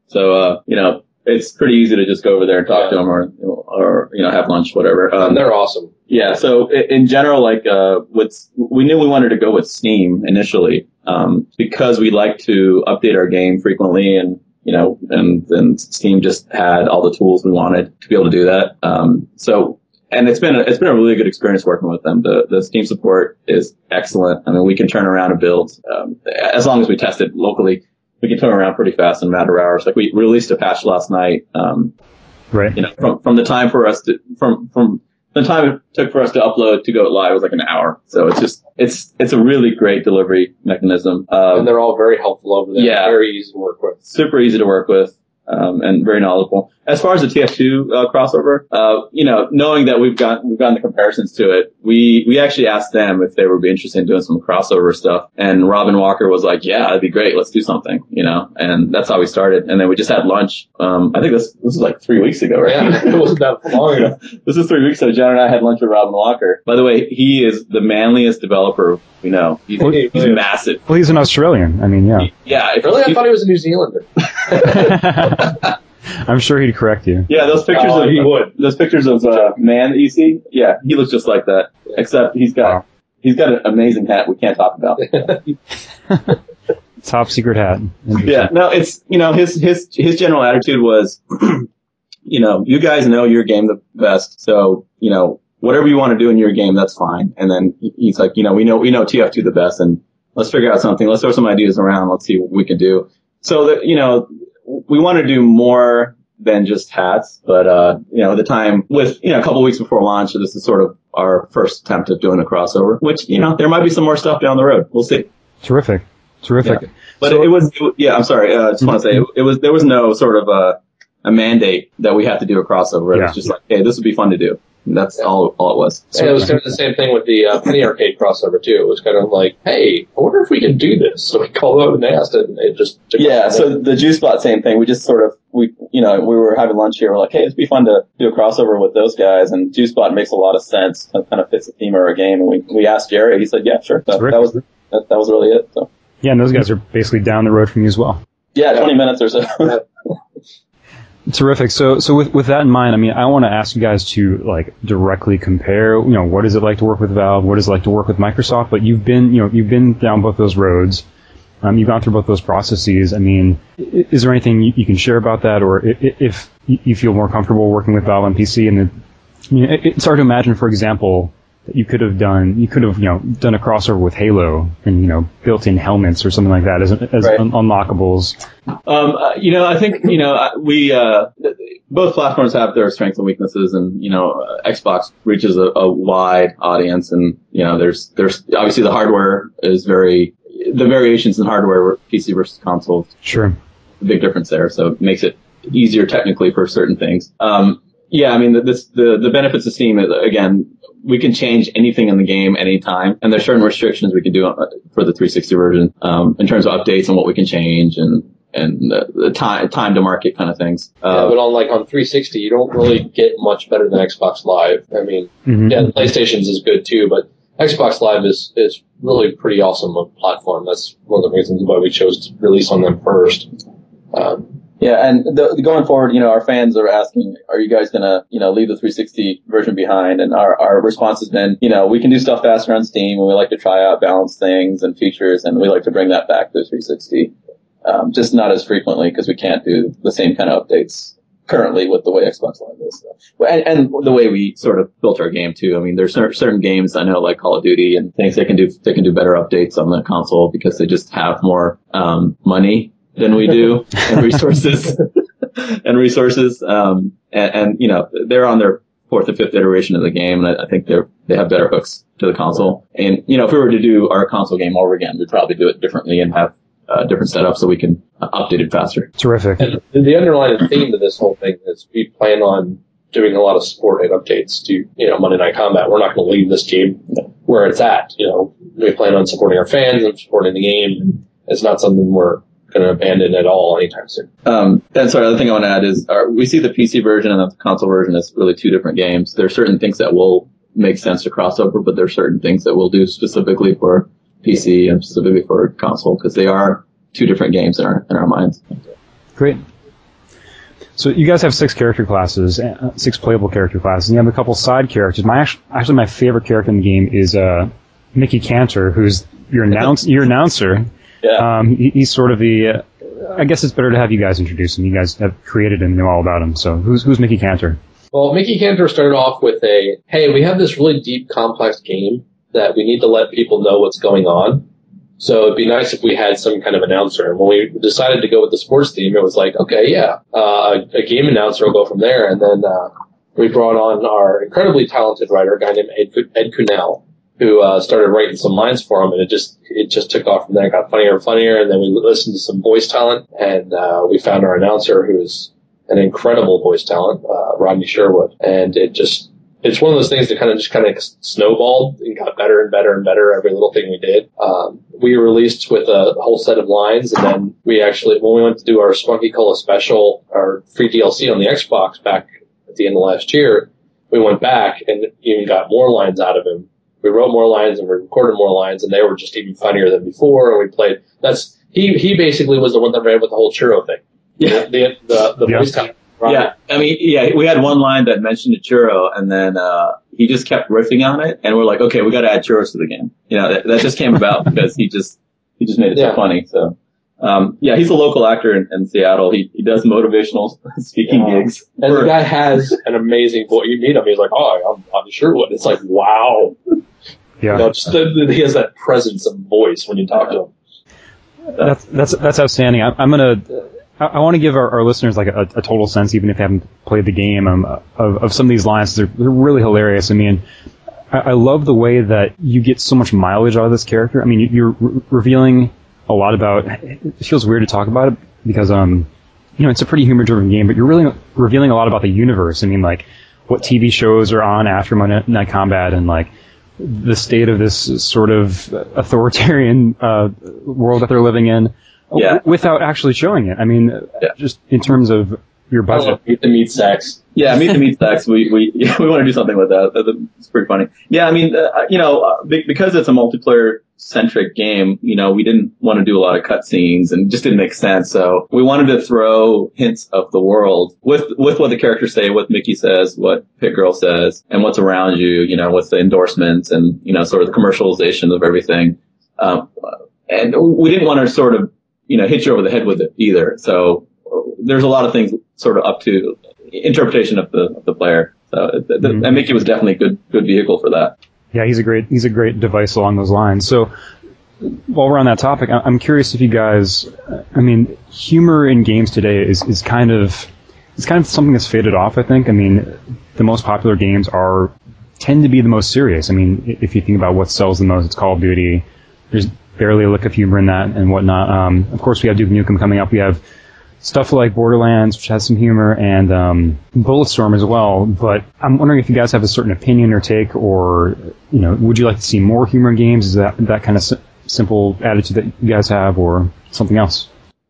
So, uh, you know, it's pretty easy to just go over there and talk yeah. to them or, or, you know, have lunch, whatever. Um, and they're awesome. Yeah. So in general, like, uh, with, we knew we wanted to go with Steam initially, um, because we like to update our game frequently and, you know, and then Steam just had all the tools we wanted to be able to do that. Um, so, and it's been a, it's been a really good experience working with them. The, the Steam support is excellent. I mean, we can turn around a build, um, as long as we test it locally. We can turn around pretty fast in a matter of hours. Like we released a patch last night. Um, right. You know, from, from the time for us to, from, from the time it took for us to upload to go live was like an hour. So it's just, it's, it's a really great delivery mechanism. Um, and they're all very helpful over there. Yeah. Very easy to work with. Super easy to work with. Um, and very knowledgeable. As far as the T F two uh, crossover, uh, you know, knowing that we've got we've gotten the comparisons to it, we we actually asked them if they would be interested in doing some crossover stuff. And Robin Walker was like, "Yeah, that'd be great. Let's do something." You know, and that's how we started. And then we just had lunch. Um, I think this this was like three weeks ago, right? Yeah, it wasn't that long ago. This was three weeks ago. John and I had lunch with Robin Walker. By the way, he is the manliest developer we know. He's, well, he's yeah. massive. Well, he's an Australian. I mean, yeah. He, yeah. If, really, I thought he was a New Zealander. I'm sure he'd correct you. Yeah, those pictures uh, of he would. those pictures of uh, man that you see. Yeah, he looks just like that. Yeah. Except he's got wow. he's got an amazing hat we can't talk about. Top secret hat. Yeah, no, it's you know his his his general attitude was, you know, you guys know your game the best, so you know whatever you want to do in your game, that's fine. And then he's like, you know, we know we know T F two the best, and let's figure out something. Let's throw some ideas around. Let's see what we can do. So that you know. We want to do more than just hats, but, uh, you know, the time with, you know, a couple weeks before launch, this is sort of our first attempt at doing a crossover, which, you know, there might be some more stuff down the road. We'll see. Terrific. Terrific. Yeah. But so, it, it was, it, yeah, I'm sorry. Uh, I just want to say it, it was, there was no sort of, uh, a mandate that we have to do a crossover. It yeah. was just like, hey, this would be fun to do. And that's all, all it was. So, and it was kind of the same thing with the uh, Penny Arcade crossover too. It was kind of like, hey, I wonder if we can do this. So we called out and asked it, and it just took yeah. So the JuiceBot, same thing. We just sort of we you know we were having lunch here. We're like, hey, it'd be fun to do a crossover with those guys. And JuiceBot makes a lot of sense. It kind of fits the theme of our game. And we we asked Jerry. He said, yeah, sure. That, that was that, that was really it. So yeah, and those guys are basically down the road from you as well. Yeah, twenty minutes or so. Terrific. So, so with with that in mind, I mean, I want to ask you guys to like directly compare. You know, what is it like to work with Valve? What is it like to work with Microsoft? But you've been, you know, you've been down both those roads. Um, you've gone through both those processes. I mean, is there anything you, you can share about that, or if you feel more comfortable working with Valve on P C? And then, I mean, it's hard to imagine, for example, that you could have done, you could have, you know, done a crossover with Halo and, you know, built-in helmets or something like that as, as right. un- unlockables. Um, uh, you know, I think, you know, we, uh, both platforms have their strengths and weaknesses, and, you know, uh, Xbox reaches a, a wide audience, and, you know, there's, there's, obviously the hardware is very, the variations in hardware, P C versus console. Sure. A big difference there, so it makes it easier technically for certain things. Um, yeah, I mean, the, this, the, the benefits of Steam is, again, we can change anything in the game anytime, and there's certain restrictions we can do for the three sixty version, um, in terms of updates and what we can change and, and the, the time, time to market kind of things. Uh, yeah, but on like on three sixty, you don't really get much better than Xbox Live. I mean, mm-hmm. yeah, the PlayStation's is good too, but Xbox Live is, is really pretty awesome a platform. That's one of the reasons why we chose to release on them first. Um, Yeah, and the, going forward, you know, our fans are asking, are you guys gonna, you know, leave the three sixty version behind? And our, our response has been, you know, we can do stuff faster on Steam, and we like to try out balance things and features, and we like to bring that back to the three sixty. Um, just not as frequently, because we can't do the same kind of updates currently with the way Xbox Live is. So. And, and the way we sort of built our game too. I mean, there's certain games I know, like Call of Duty and things, they can do, they can do better updates on the console because they just have more, um, money than we do, and resources, and resources, um, and, and, you know, they're on their fourth or fifth iteration of the game, and I, I think they're, they have better hooks to the console. And, you know, if we were to do our console game over again, we'd probably do it differently and have, uh, different setups so we can uh, update it faster. Terrific. And the underlying theme to this whole thing is we plan on doing a lot of support and updates to, you know, Monday Night Combat. We're not going to leave this game where it's at. You know, we plan on supporting our fans and supporting the game. It's not something we're going to abandon at all anytime soon. Um, and sorry, the other thing I want to add is our, we see the P C version and the console version as really two different games. There are certain things that will make sense to cross over, but there are certain things that we'll do specifically for P C and specifically for console, because they are two different games in our in our minds. Great. So you guys have six character classes, uh, six playable character classes, and you have a couple side characters. My actually, actually my favorite character in the game is uh, Mickey Cantor, who's your announce your announcer. Yeah. Um, he, he's sort of the. Uh, I guess it's better to have you guys introduce him. You guys have created him, know all about him. So who's who's Mickey Cantor? Well, Mickey Cantor started off with a, hey, we have this really deep, complex game that we need to let people know what's going on. So it'd be nice if we had some kind of announcer. And when we decided to go with the sports theme, it was like, okay, yeah, uh, a, a game announcer will go from there. And then uh, we brought on our incredibly talented writer, a guy named Ed, Ed Kunel, who uh, started writing some lines for him, and it just it just took off from there. It got funnier and funnier, and then we listened to some voice talent, and uh, we found our announcer, who's an incredible voice talent, uh, Rodney Sherwood, and it just it's one of those things that kind of just kind of snowballed and got better and better and better every little thing we did. Um, we released with a whole set of lines, and then we actually, when we went to do our Spunky Cola special, our free D L C on the Xbox back at the end of last year, we went back and even got more lines out of him. We wrote more lines and we recorded more lines, and they were just even funnier than before. And we played. That's he. He basically was the one that ran with the whole churro thing. Yeah. The the, the Yeah. voice talent. Right. Yeah, I mean, yeah, we had one line that mentioned a churro, and then uh he just kept riffing on it, and we're like, okay, we got to add churros to the game. You know, that, that just came about because he just he just made it Yeah. so funny. So, um, yeah, he's a local actor in, in Seattle. He he does motivational speaking Yeah. gigs. And for- the guy has an amazing voice. You meet him, he's like, oh, I'm Rodney Sherwood. It's like, wow. Yeah. You know, just the, the, he has that presence of voice when you talk to him. That's that's that's outstanding. I, I'm gonna. I, I want to give our, our listeners like a, a total sense, even if they haven't played the game, um, of of some of these lines. They're they're really hilarious. I mean, I, I love the way that you get so much mileage out of this character. I mean, you, you're re- revealing a lot about. It feels weird to talk about it because um, you know, it's a pretty humor-driven game, but you're really revealing a lot about the universe. I mean, like what T V shows are on after Monday Night Combat, and like the state of this sort of authoritarian uh, world that they're living in, Yeah. w- without actually showing it. I mean, Yeah. just in terms of your I budget. love Meet the Meat Sacks. Yeah, Meet the Meat Stacks. We we yeah, we want to do something with that. That- It's pretty funny. Yeah, I mean, uh, you know, uh, be- because it's a multiplayer centric game, you know, we didn't want to do a lot of cutscenes, and it just didn't make sense. So we wanted to throw hints of the world with with what the characters say, what Mickey says, what Pit Girl says, and what's around you. You know, what's the endorsements and you know, sort of the commercialization of everything. Um, and we didn't want to sort of you know hit you over the head with it either. So there's a lot of things sort of up to interpretation of the of the player. So the, the, Mhm. and Mickey was definitely a good good vehicle for that. Yeah, he's a great he's a great device along those lines. So while we're on that topic, I- I'm curious if you guys, I mean, humor in games today is, is kind of it's kind of something that's faded off. I think. I mean, the most popular games are tend to be the most serious. I mean, i- if you think about what sells the most, it's Call of Duty. There's barely a lick of humor in that and whatnot. Um, of course, we have Duke Nukem coming up. We have stuff like Borderlands, which has some humor, and um, Bulletstorm as well. But I'm wondering if you guys have a certain opinion or take, or you know, would you like to see more humor in games? Is that that kind of si- simple attitude that you guys have, or something else?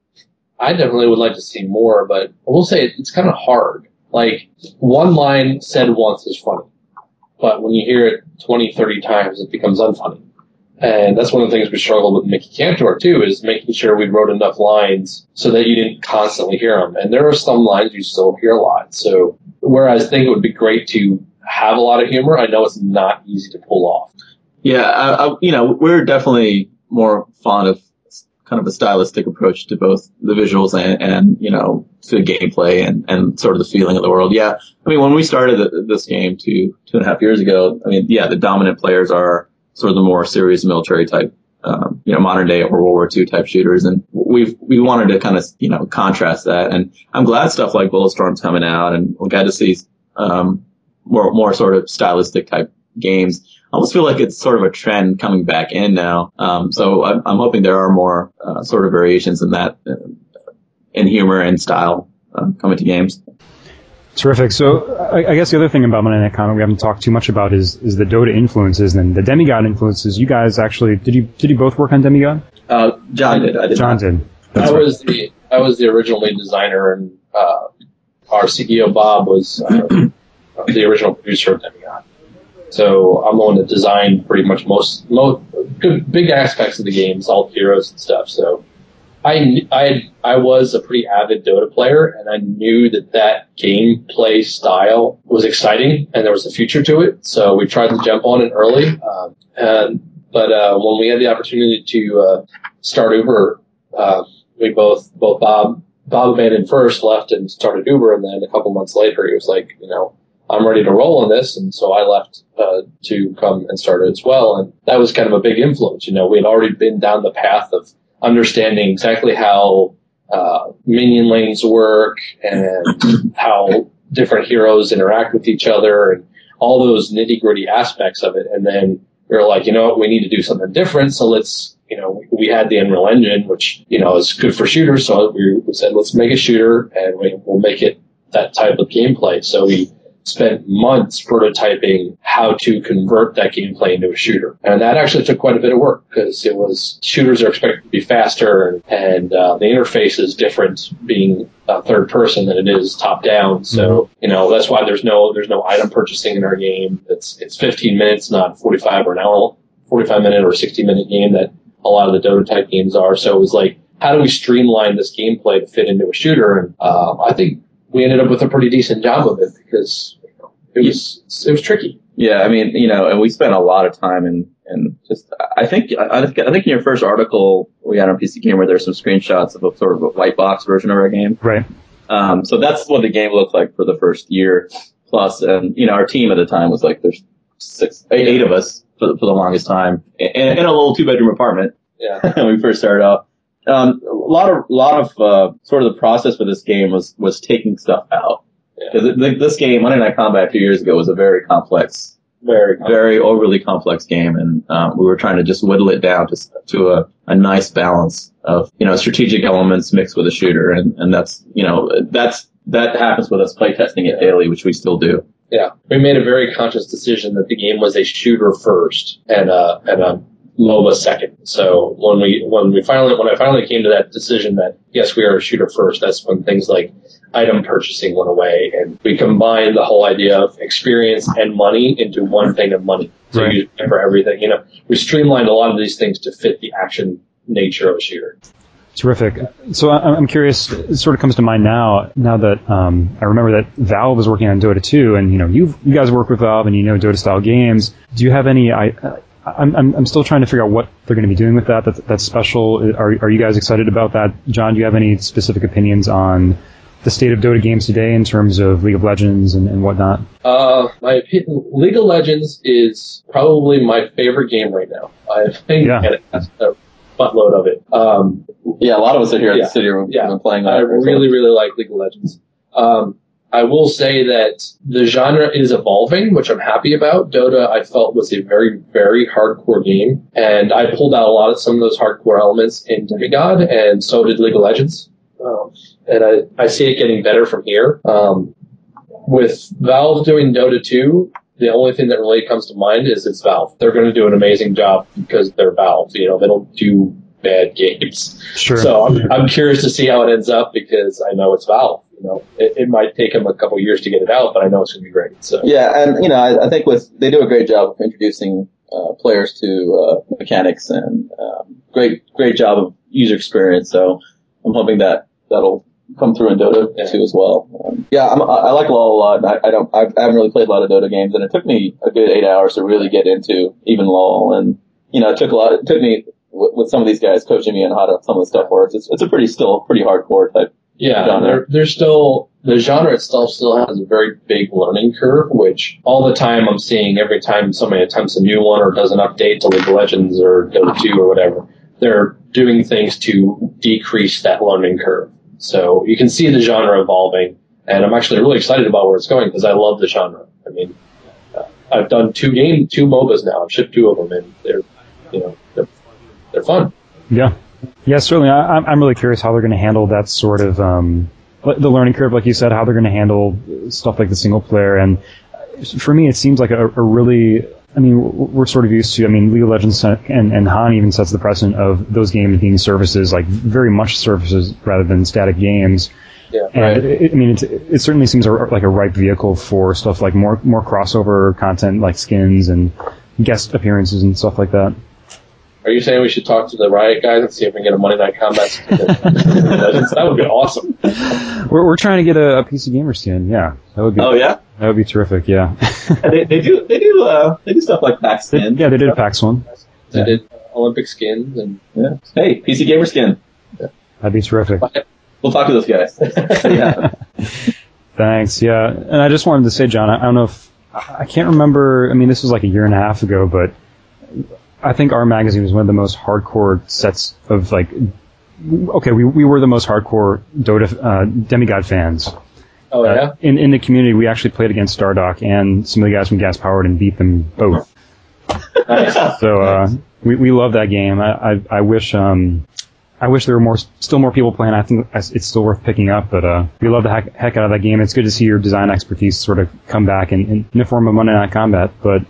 I definitely would like to see more, but I will say it, it's kind of hard. Like, one line said once is funny, but when you hear it twenty, thirty times, it becomes unfunny. And that's one of the things we struggled with Mickey Cantor, too, is making sure we wrote enough lines so that you didn't constantly hear them. And there are some lines you still hear a lot. So, whereas I think it would be great to have a lot of humor, I know it's not easy to pull off. Yeah, I, I, you know, we're definitely more fond of kind of a stylistic approach to both the visuals and, and you know, to the gameplay and, and sort of the feeling of the world. Yeah, I mean, when we started the, this game two two and a half years ago, I mean, yeah, the dominant players are sort of the more serious military type, um, you know, modern day or World War Two type shooters, and we've we wanted to kind of you know contrast that. And I'm glad stuff like Bulletstorm's coming out, and we're glad to see um, more more sort of stylistic type games. I almost feel like it's sort of a trend coming back in now. Um, so I'm, I'm hoping there are more uh, sort of variations in that, uh, in humor and style uh, coming to games. Terrific. So I, I guess the other thing about Monday Night Combat we haven't talked too much about is is the Dota influences and the Demigod influences. You guys actually did you did you both work on Demigod? Uh, John did. I did. John not. did. I was the I was the original lead designer, and uh, our C E O Bob was uh, the original producer of Demigod. So I'm the one that designed pretty much most most good big aspects of the games, all the heroes and stuff. So I I, I, I was a pretty avid Dota player, and I knew that that gameplay style was exciting and there was a future to it. So we tried to jump on it early. Um, and, but, uh, when we had the opportunity to, uh, start Uber, uh, we both, both Bob, Bob abandoned first, left and started Uber. And then a couple months later, he was like, you know, I'm ready to roll on this. And so I left, uh, to come and start it as well. And that was kind of a big influence. You know, we had already been down the path of understanding exactly how, uh, minion lanes work and how different heroes interact with each other and all those nitty gritty aspects of it. And then we were like, you know what, we need to do something different. So let's, you know, we had the Unreal Engine, which, you know, is good for shooters. So we said, let's make a shooter and we, we'll make it that type of gameplay. So we spent months prototyping how to convert that gameplay into a shooter. And that actually took quite a bit of work because it was, shooters are expected to be faster and, and uh, the interface is different being uh, third person than it is top down. So, mm-hmm. you know, that's why there's no, there's no item purchasing in our game. It's, it's fifteen minutes, not forty-five or an hour, forty-five minute or sixty minute game that a lot of the Dota type games are. So it was like, how do we streamline this gameplay to fit into a shooter? And uh, I think we ended up with a pretty decent job of it because you know, it was it was tricky. Yeah, I mean, you know, and we spent a lot of time in and just I think I think I think in your first article we had on P C Gamer there's some screenshots of a sort of a white box version of our game. Right. Um, so that's what the game looked like for the first year plus, and you know, our team at the time was like there's six, eight, eight of us for the, for the longest time in, in a little two bedroom apartment. Yeah. When we first started out. Um, a lot of, lot of, uh, sort of the process for this game was, was taking stuff out. Because yeah. this game, Monday Night Combat two years ago was a very complex, very, complex. very overly complex game. And, um, we were trying to just whittle it down to, to a, a nice balance of, you know, strategic elements mixed with a shooter. And, and that's, you know, that's, that happens with us playtesting it daily, which we still do. Yeah. We made a very conscious decision that the game was a shooter first and, uh, and, um, MOBA second. So when we when we finally when I finally came to that decision that yes, we are a shooter first, that's when things like item purchasing went away, and we combined the whole idea of experience and money into one thing of money. So right. you for everything, you know, we streamlined a lot of these things to fit the action nature of a shooter. Terrific. So I'm curious, it sort of comes to mind now, now that um, I remember that Valve is working on Dota two, and you know, you you guys work with Valve and you know Dota style games. Do you have any? I, I'm, I'm I'm still trying to figure out what they're going to be doing with that. That's, that's special. Are are you guys excited about that? John, do you have any specific opinions on the state of Dota games today in terms of League of Legends and, and whatnot? Uh, my opinion, League of Legends is probably my favorite game right now. I think yeah. it has a buttload of it. Um, yeah, a lot of us are here yeah, at the city room yeah, playing that. I really, really like League of Legends. Um, I will say that the genre is evolving, which I'm happy about. Dota, I felt, was a very, very hardcore game, and I pulled out a lot of some of those hardcore elements in Demigod, and so did League of Legends. Um, and I, I see it getting better from here. Um, with Valve doing Dota two, the only thing that really comes to mind is it's Valve. They're going to do an amazing job because they're Valve. You know, they don't do bad games. Sure. So I'm, I'm curious to see how it ends up because I know it's Valve. You know, it, it might take them a couple years to get it out, but I know it's going to be great. So yeah, and you know, I, I think with they do a great job of introducing uh, players to uh, mechanics and um, great great job of user experience. So I'm hoping that that'll come through in Dota yeah. too as well. Um, yeah, I'm, I like LoL a lot. I, I don't, I haven't really played a lot of Dota games, and it took me a good eight hours to really get into even LoL. And you know, it took a lot. It took me w- with some of these guys coaching me on how to some of the stuff works. It's it's a pretty still pretty hardcore type. Yeah, they're, they're still, the genre itself still has a very big learning curve, which all the time I'm seeing every time somebody attempts a new one or does an update to League of Legends or Dota two or whatever, they're doing things to decrease that learning curve. So you can see the genre evolving, and I'm actually really excited about where it's going because I love the genre. I mean, uh, I've done two game, two MOBAs now. I've shipped two of them, and they're, you know, they're, they're fun. Yeah. Yeah, certainly. I, I'm really curious how they're going to handle that sort of, um, the learning curve, like you said, how they're going to handle stuff like the single player. And for me, it seems like a, a really, I mean, we're sort of used to, I mean, League of Legends and, and Han even sets the precedent of those games being services, like very much services rather than static games. Yeah, and right. it, I mean, it, it certainly seems a, like a ripe vehicle for stuff like more, more crossover content like skins and guest appearances and stuff like that. Are Are you saying we should talk to the Riot guys and see if we can get a Monday Night Combat? That would be awesome. We're we're trying to get a, a P C Gamer skin. Yeah, that would be. Oh yeah, that would be terrific. Yeah. they, they do they do uh they do stuff like PAX skin. Yeah, they did PAX one. They yeah. did Olympic skins and yeah. Hey, P C Gamer skin. Yeah. That'd be terrific. We'll talk to those guys. Yeah. Thanks. Yeah, and I just wanted to say, John, I, I don't know if I can't remember. I mean, this was like a year and a half ago, but I think our magazine was one of the most hardcore sets of like. Okay, we we were the most hardcore Dota uh, Demigod fans. Oh yeah. Uh, in in the community, we actually played against Stardock and some of the guys from Gas Powered and beat them both. So uh, we we love that game. I I, I wish um. I wish there were more, still more people playing. I think it's still worth picking up, but uh, we love the heck, heck out of that game. It's good to see your design expertise sort of come back in, in, in the form of Monday Night Combat. But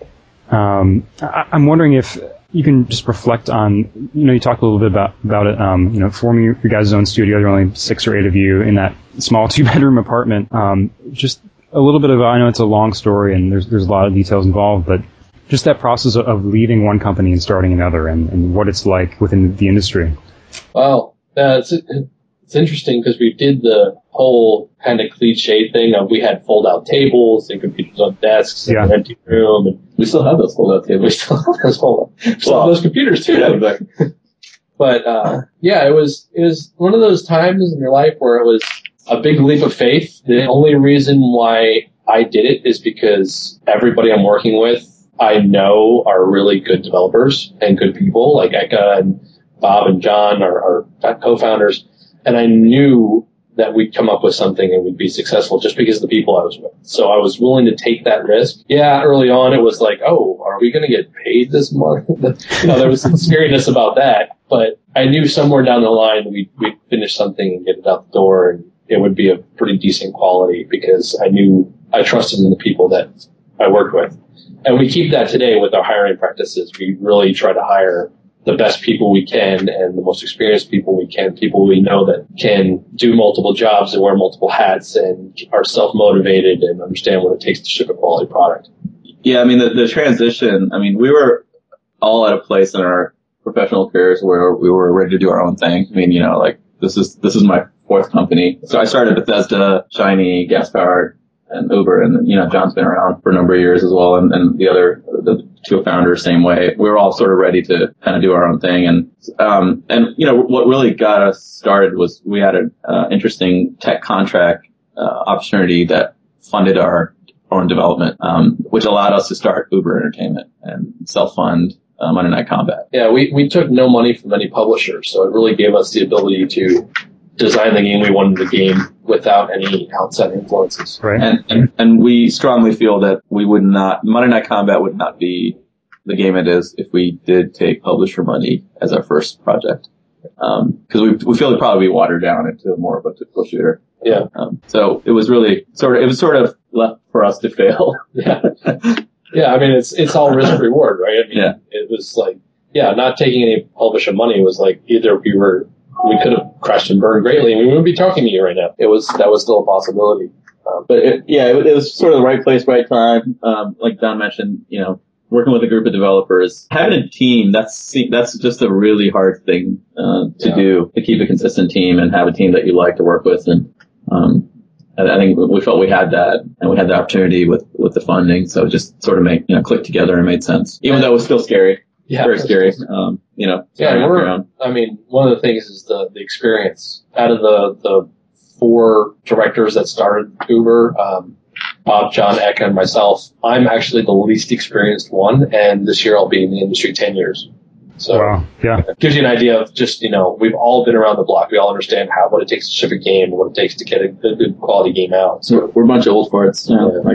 um, I, I'm wondering if you can just reflect on, you know, you talked a little bit about about it. Um, you know, forming your, your guys' own studio. There are only six or eight of you in that small two-bedroom apartment. Um, just a little bit of, I know it's a long story and there's there's a lot of details involved, but just that process of, of leaving one company and starting another, and, and what it's like within the industry. Well, uh, it's it's interesting because we did the whole kind of cliche thing of we had fold-out tables and computers on desks yeah. and an empty room, and we still have those fold-out tables. We still have those fold-out, we still have those computers too. Yeah, but uh, yeah, it was it was one of those times in your life where it was a big leap of faith. The only reason why I did it is because everybody I'm working with I know are really good developers and good people, like Eka and Bob and John are, are co-founders, and I knew that we'd come up with something and we'd be successful just because of the people I was with. So I was willing to take that risk. Yeah, early on it was like, oh, are we going to get paid this month? You know, there was some scariness about that, but I knew somewhere down the line we'd, we'd finish something and get it out the door, and it would be a pretty decent quality because I knew I trusted in the people that I worked with. And we keep that today with our hiring practices. We really try to hire the best people we can and the most experienced people we can, people we know that can do multiple jobs and wear multiple hats and are self-motivated and understand what it takes to ship a quality product. Yeah, I mean, the, the transition, I mean, we were all at a place in our professional careers where we were ready to do our own thing. I mean, you know, like, this is, this is my fourth company. So I started Bethesda, Shiny, Gas Powered, and Uber, and, you know, John's been around for a number of years as well, and, and the other, the two founders, same way. We were all sort of ready to kind of do our own thing, and, um, and, you know, what really got us started was we had an, uh, interesting tech contract, uh, opportunity that funded our own development, um, which allowed us to start Uber Entertainment and self-fund, uh, Monday Night Combat. Yeah, we, we took no money from any publisher, so it really gave us the ability to design the game we wanted the game without any outside influences. Right. And, and, and we strongly feel that we would not, Monday Night Combat would not be the game it is if we did take publisher money as our first project. Um, cause we, we feel it'd probably be watered down into more of a typical shooter. Yeah. Um, so it was really sort of, it was sort of left for us to fail. Yeah. Yeah. I mean, it's, it's all risk reward, right? I mean, yeah. It was like, yeah, not taking any publisher money was like either we were, we could have crashed and burned greatly, and we wouldn't be talking to you right now. It was that was still a possibility. Um, but it, yeah, it, it was sort of the right place, right time. Um, like Don mentioned, you know, working with a group of developers, having a team, that's that's just a really hard thing uh, to yeah. do, to keep a consistent team and have a team that you like to work with. And um, I think we felt we had that, and we had the opportunity with with the funding, so it just sort of made you know click together and made sense, even though it was still scary. Yeah, very scary. Um, you know. Yeah, we're, I mean, one of the things is the, the experience. Out of the, the four directors that started Uber, um, Bob, John, Eka, and myself, I'm actually the least experienced one, and this year I'll be in the industry ten years. So, wow. Yeah. It gives you an idea of just, you know, we've all been around the block. We all understand how, what it takes to ship a game, what it takes to get a, a good quality game out. So we're, we're a bunch of old farts,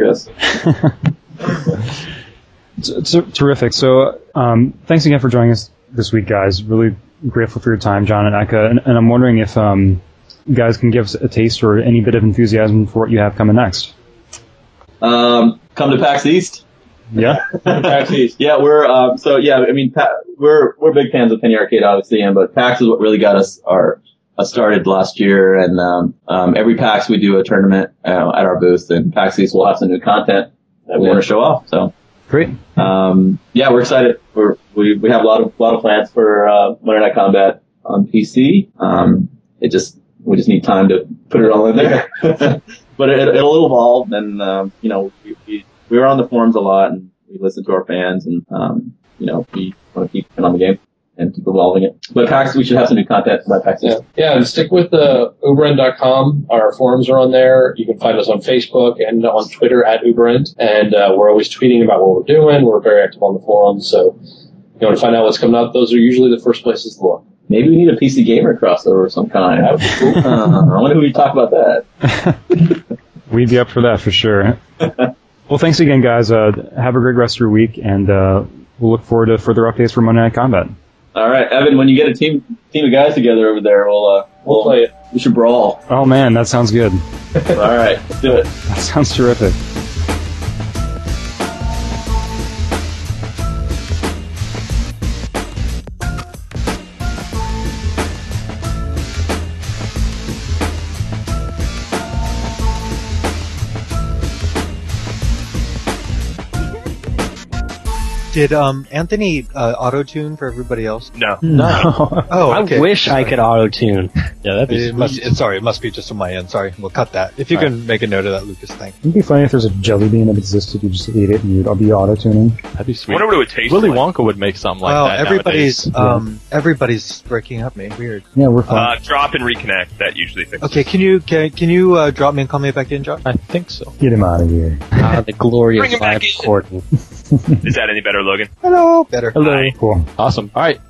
yeah, I guess. It's, it's terrific. So, um, thanks again for joining us this week, guys. Really grateful for your time, John and Eka. And, and I'm wondering if, um, you guys can give us a taste or any bit of enthusiasm for what you have coming next. Um, come to PAX East. Yeah. PAX East. Yeah, we're, um, so yeah, I mean, pa- we're, we're big fans of Penny Arcade, obviously, and, but PAX is what really got us our, us started last year. And, um, um, every PAX we do a tournament, uh, at our booth, and PAX East will have some new content that we yeah. want to show off. So. Great. Um, yeah, we're excited. We're, we we have a lot of lot of plans for uh, Monday Night Combat on P C. Um, it just we just need time to put it all in there. But it, it'll evolve, and um, you know, we, we we were on the forums a lot, and we listen to our fans, and um, you know, we want to keep on the game and keep evolving it. But PAX, we should have some new content about PAX. Yeah, yeah, and stick with uh, Uberend dot com. Our forums are on there. You can find us on Facebook and on Twitter at Uberend, and uh, we're always tweeting about what we're doing. We're very active on the forums, so if you want to find out what's coming up, those are usually the first places to look. Maybe we need a P C Gamer crossover of some kind. That would be cool. uh, I wonder who we talk about that. We'd be up for that for sure. Well, thanks again, guys. Uh, have a great rest of your week, and uh, we'll look forward to further updates for Monday Night Combat. All right, Evan, when you get a team team of guys together over there, we'll uh, we'll, we'll play it. We should brawl. Oh man, that sounds good. All right, let's do it. That sounds terrific. Did um Anthony uh, auto-tune for everybody else? No. No. Oh, okay. I wish I could auto-tune. Yeah, that'd be It must, it, sorry, it must be just on my end. Sorry, we'll cut that. If you All can make a note of that, Lucas, thank you. It'd be funny if there's a jelly bean that existed, you just ate it and you'd be auto-tuning. That'd be I sweet. wonder what it would taste Willy like. Wonka would make something like Well, that everybody's nowadays. um everybody's breaking up me. Weird. Yeah, we're fine. Uh, drop and reconnect. That usually fixes Okay, can you can, can you uh, drop me and call me back in, Josh? I think so. Get him out of here. Ah, the glory Bring of him back live in. recording. it. Is that any better, Logan? Hello. Better. Hello. Cool. Awesome. All right.